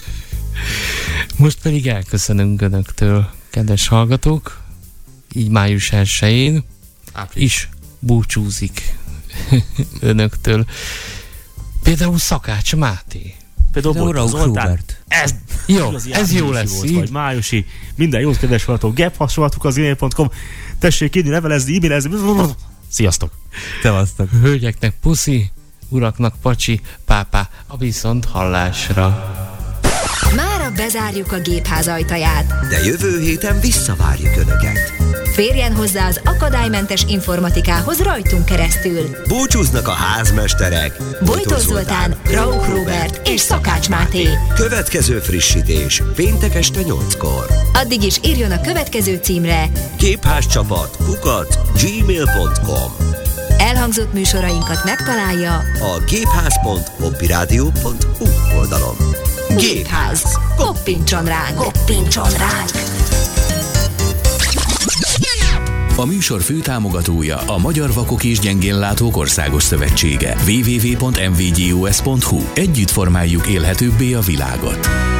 Most pedig elköszönünk Önöktől, kedves hallgatók. Így május 1-én is búcsúzik Önöktől. Például Szakács Máté. Például Rauch Robert. Ez jó lesz. Vagy májusi. Minden jót, kedves hallgatók. gep@gmail.com. Tessék írni, levelezni, e-mailezni. Sziasztok! Szevasztok! Hölgyeknek puszi, uraknak pacsi, pápá, a viszont hallásra. Mára bezárjuk a gépház ajtaját. De jövő héten visszavárjuk Önöket. Férjen hozzá az akadálymentes informatikához rajtunk keresztül. Búcsúznak a házmesterek Bojtó Zoltán, Rauch Róbert és Szakács Máté. Következő frissítés péntek este 8-kor. Addig is írjon a következő címre: gépházcsapat@gmail.com. Elhangzott műsorainkat megtalálja a gépház.hobbyradio.hu oldalon. Gépház. Koppintson ránk! Koppintson ránk! A műsor főtámogatója a Magyar Vakok és Gyengénlátók Országos Szövetsége. www.mvgus.hu. Együtt formáljuk élhetőbbé a világot.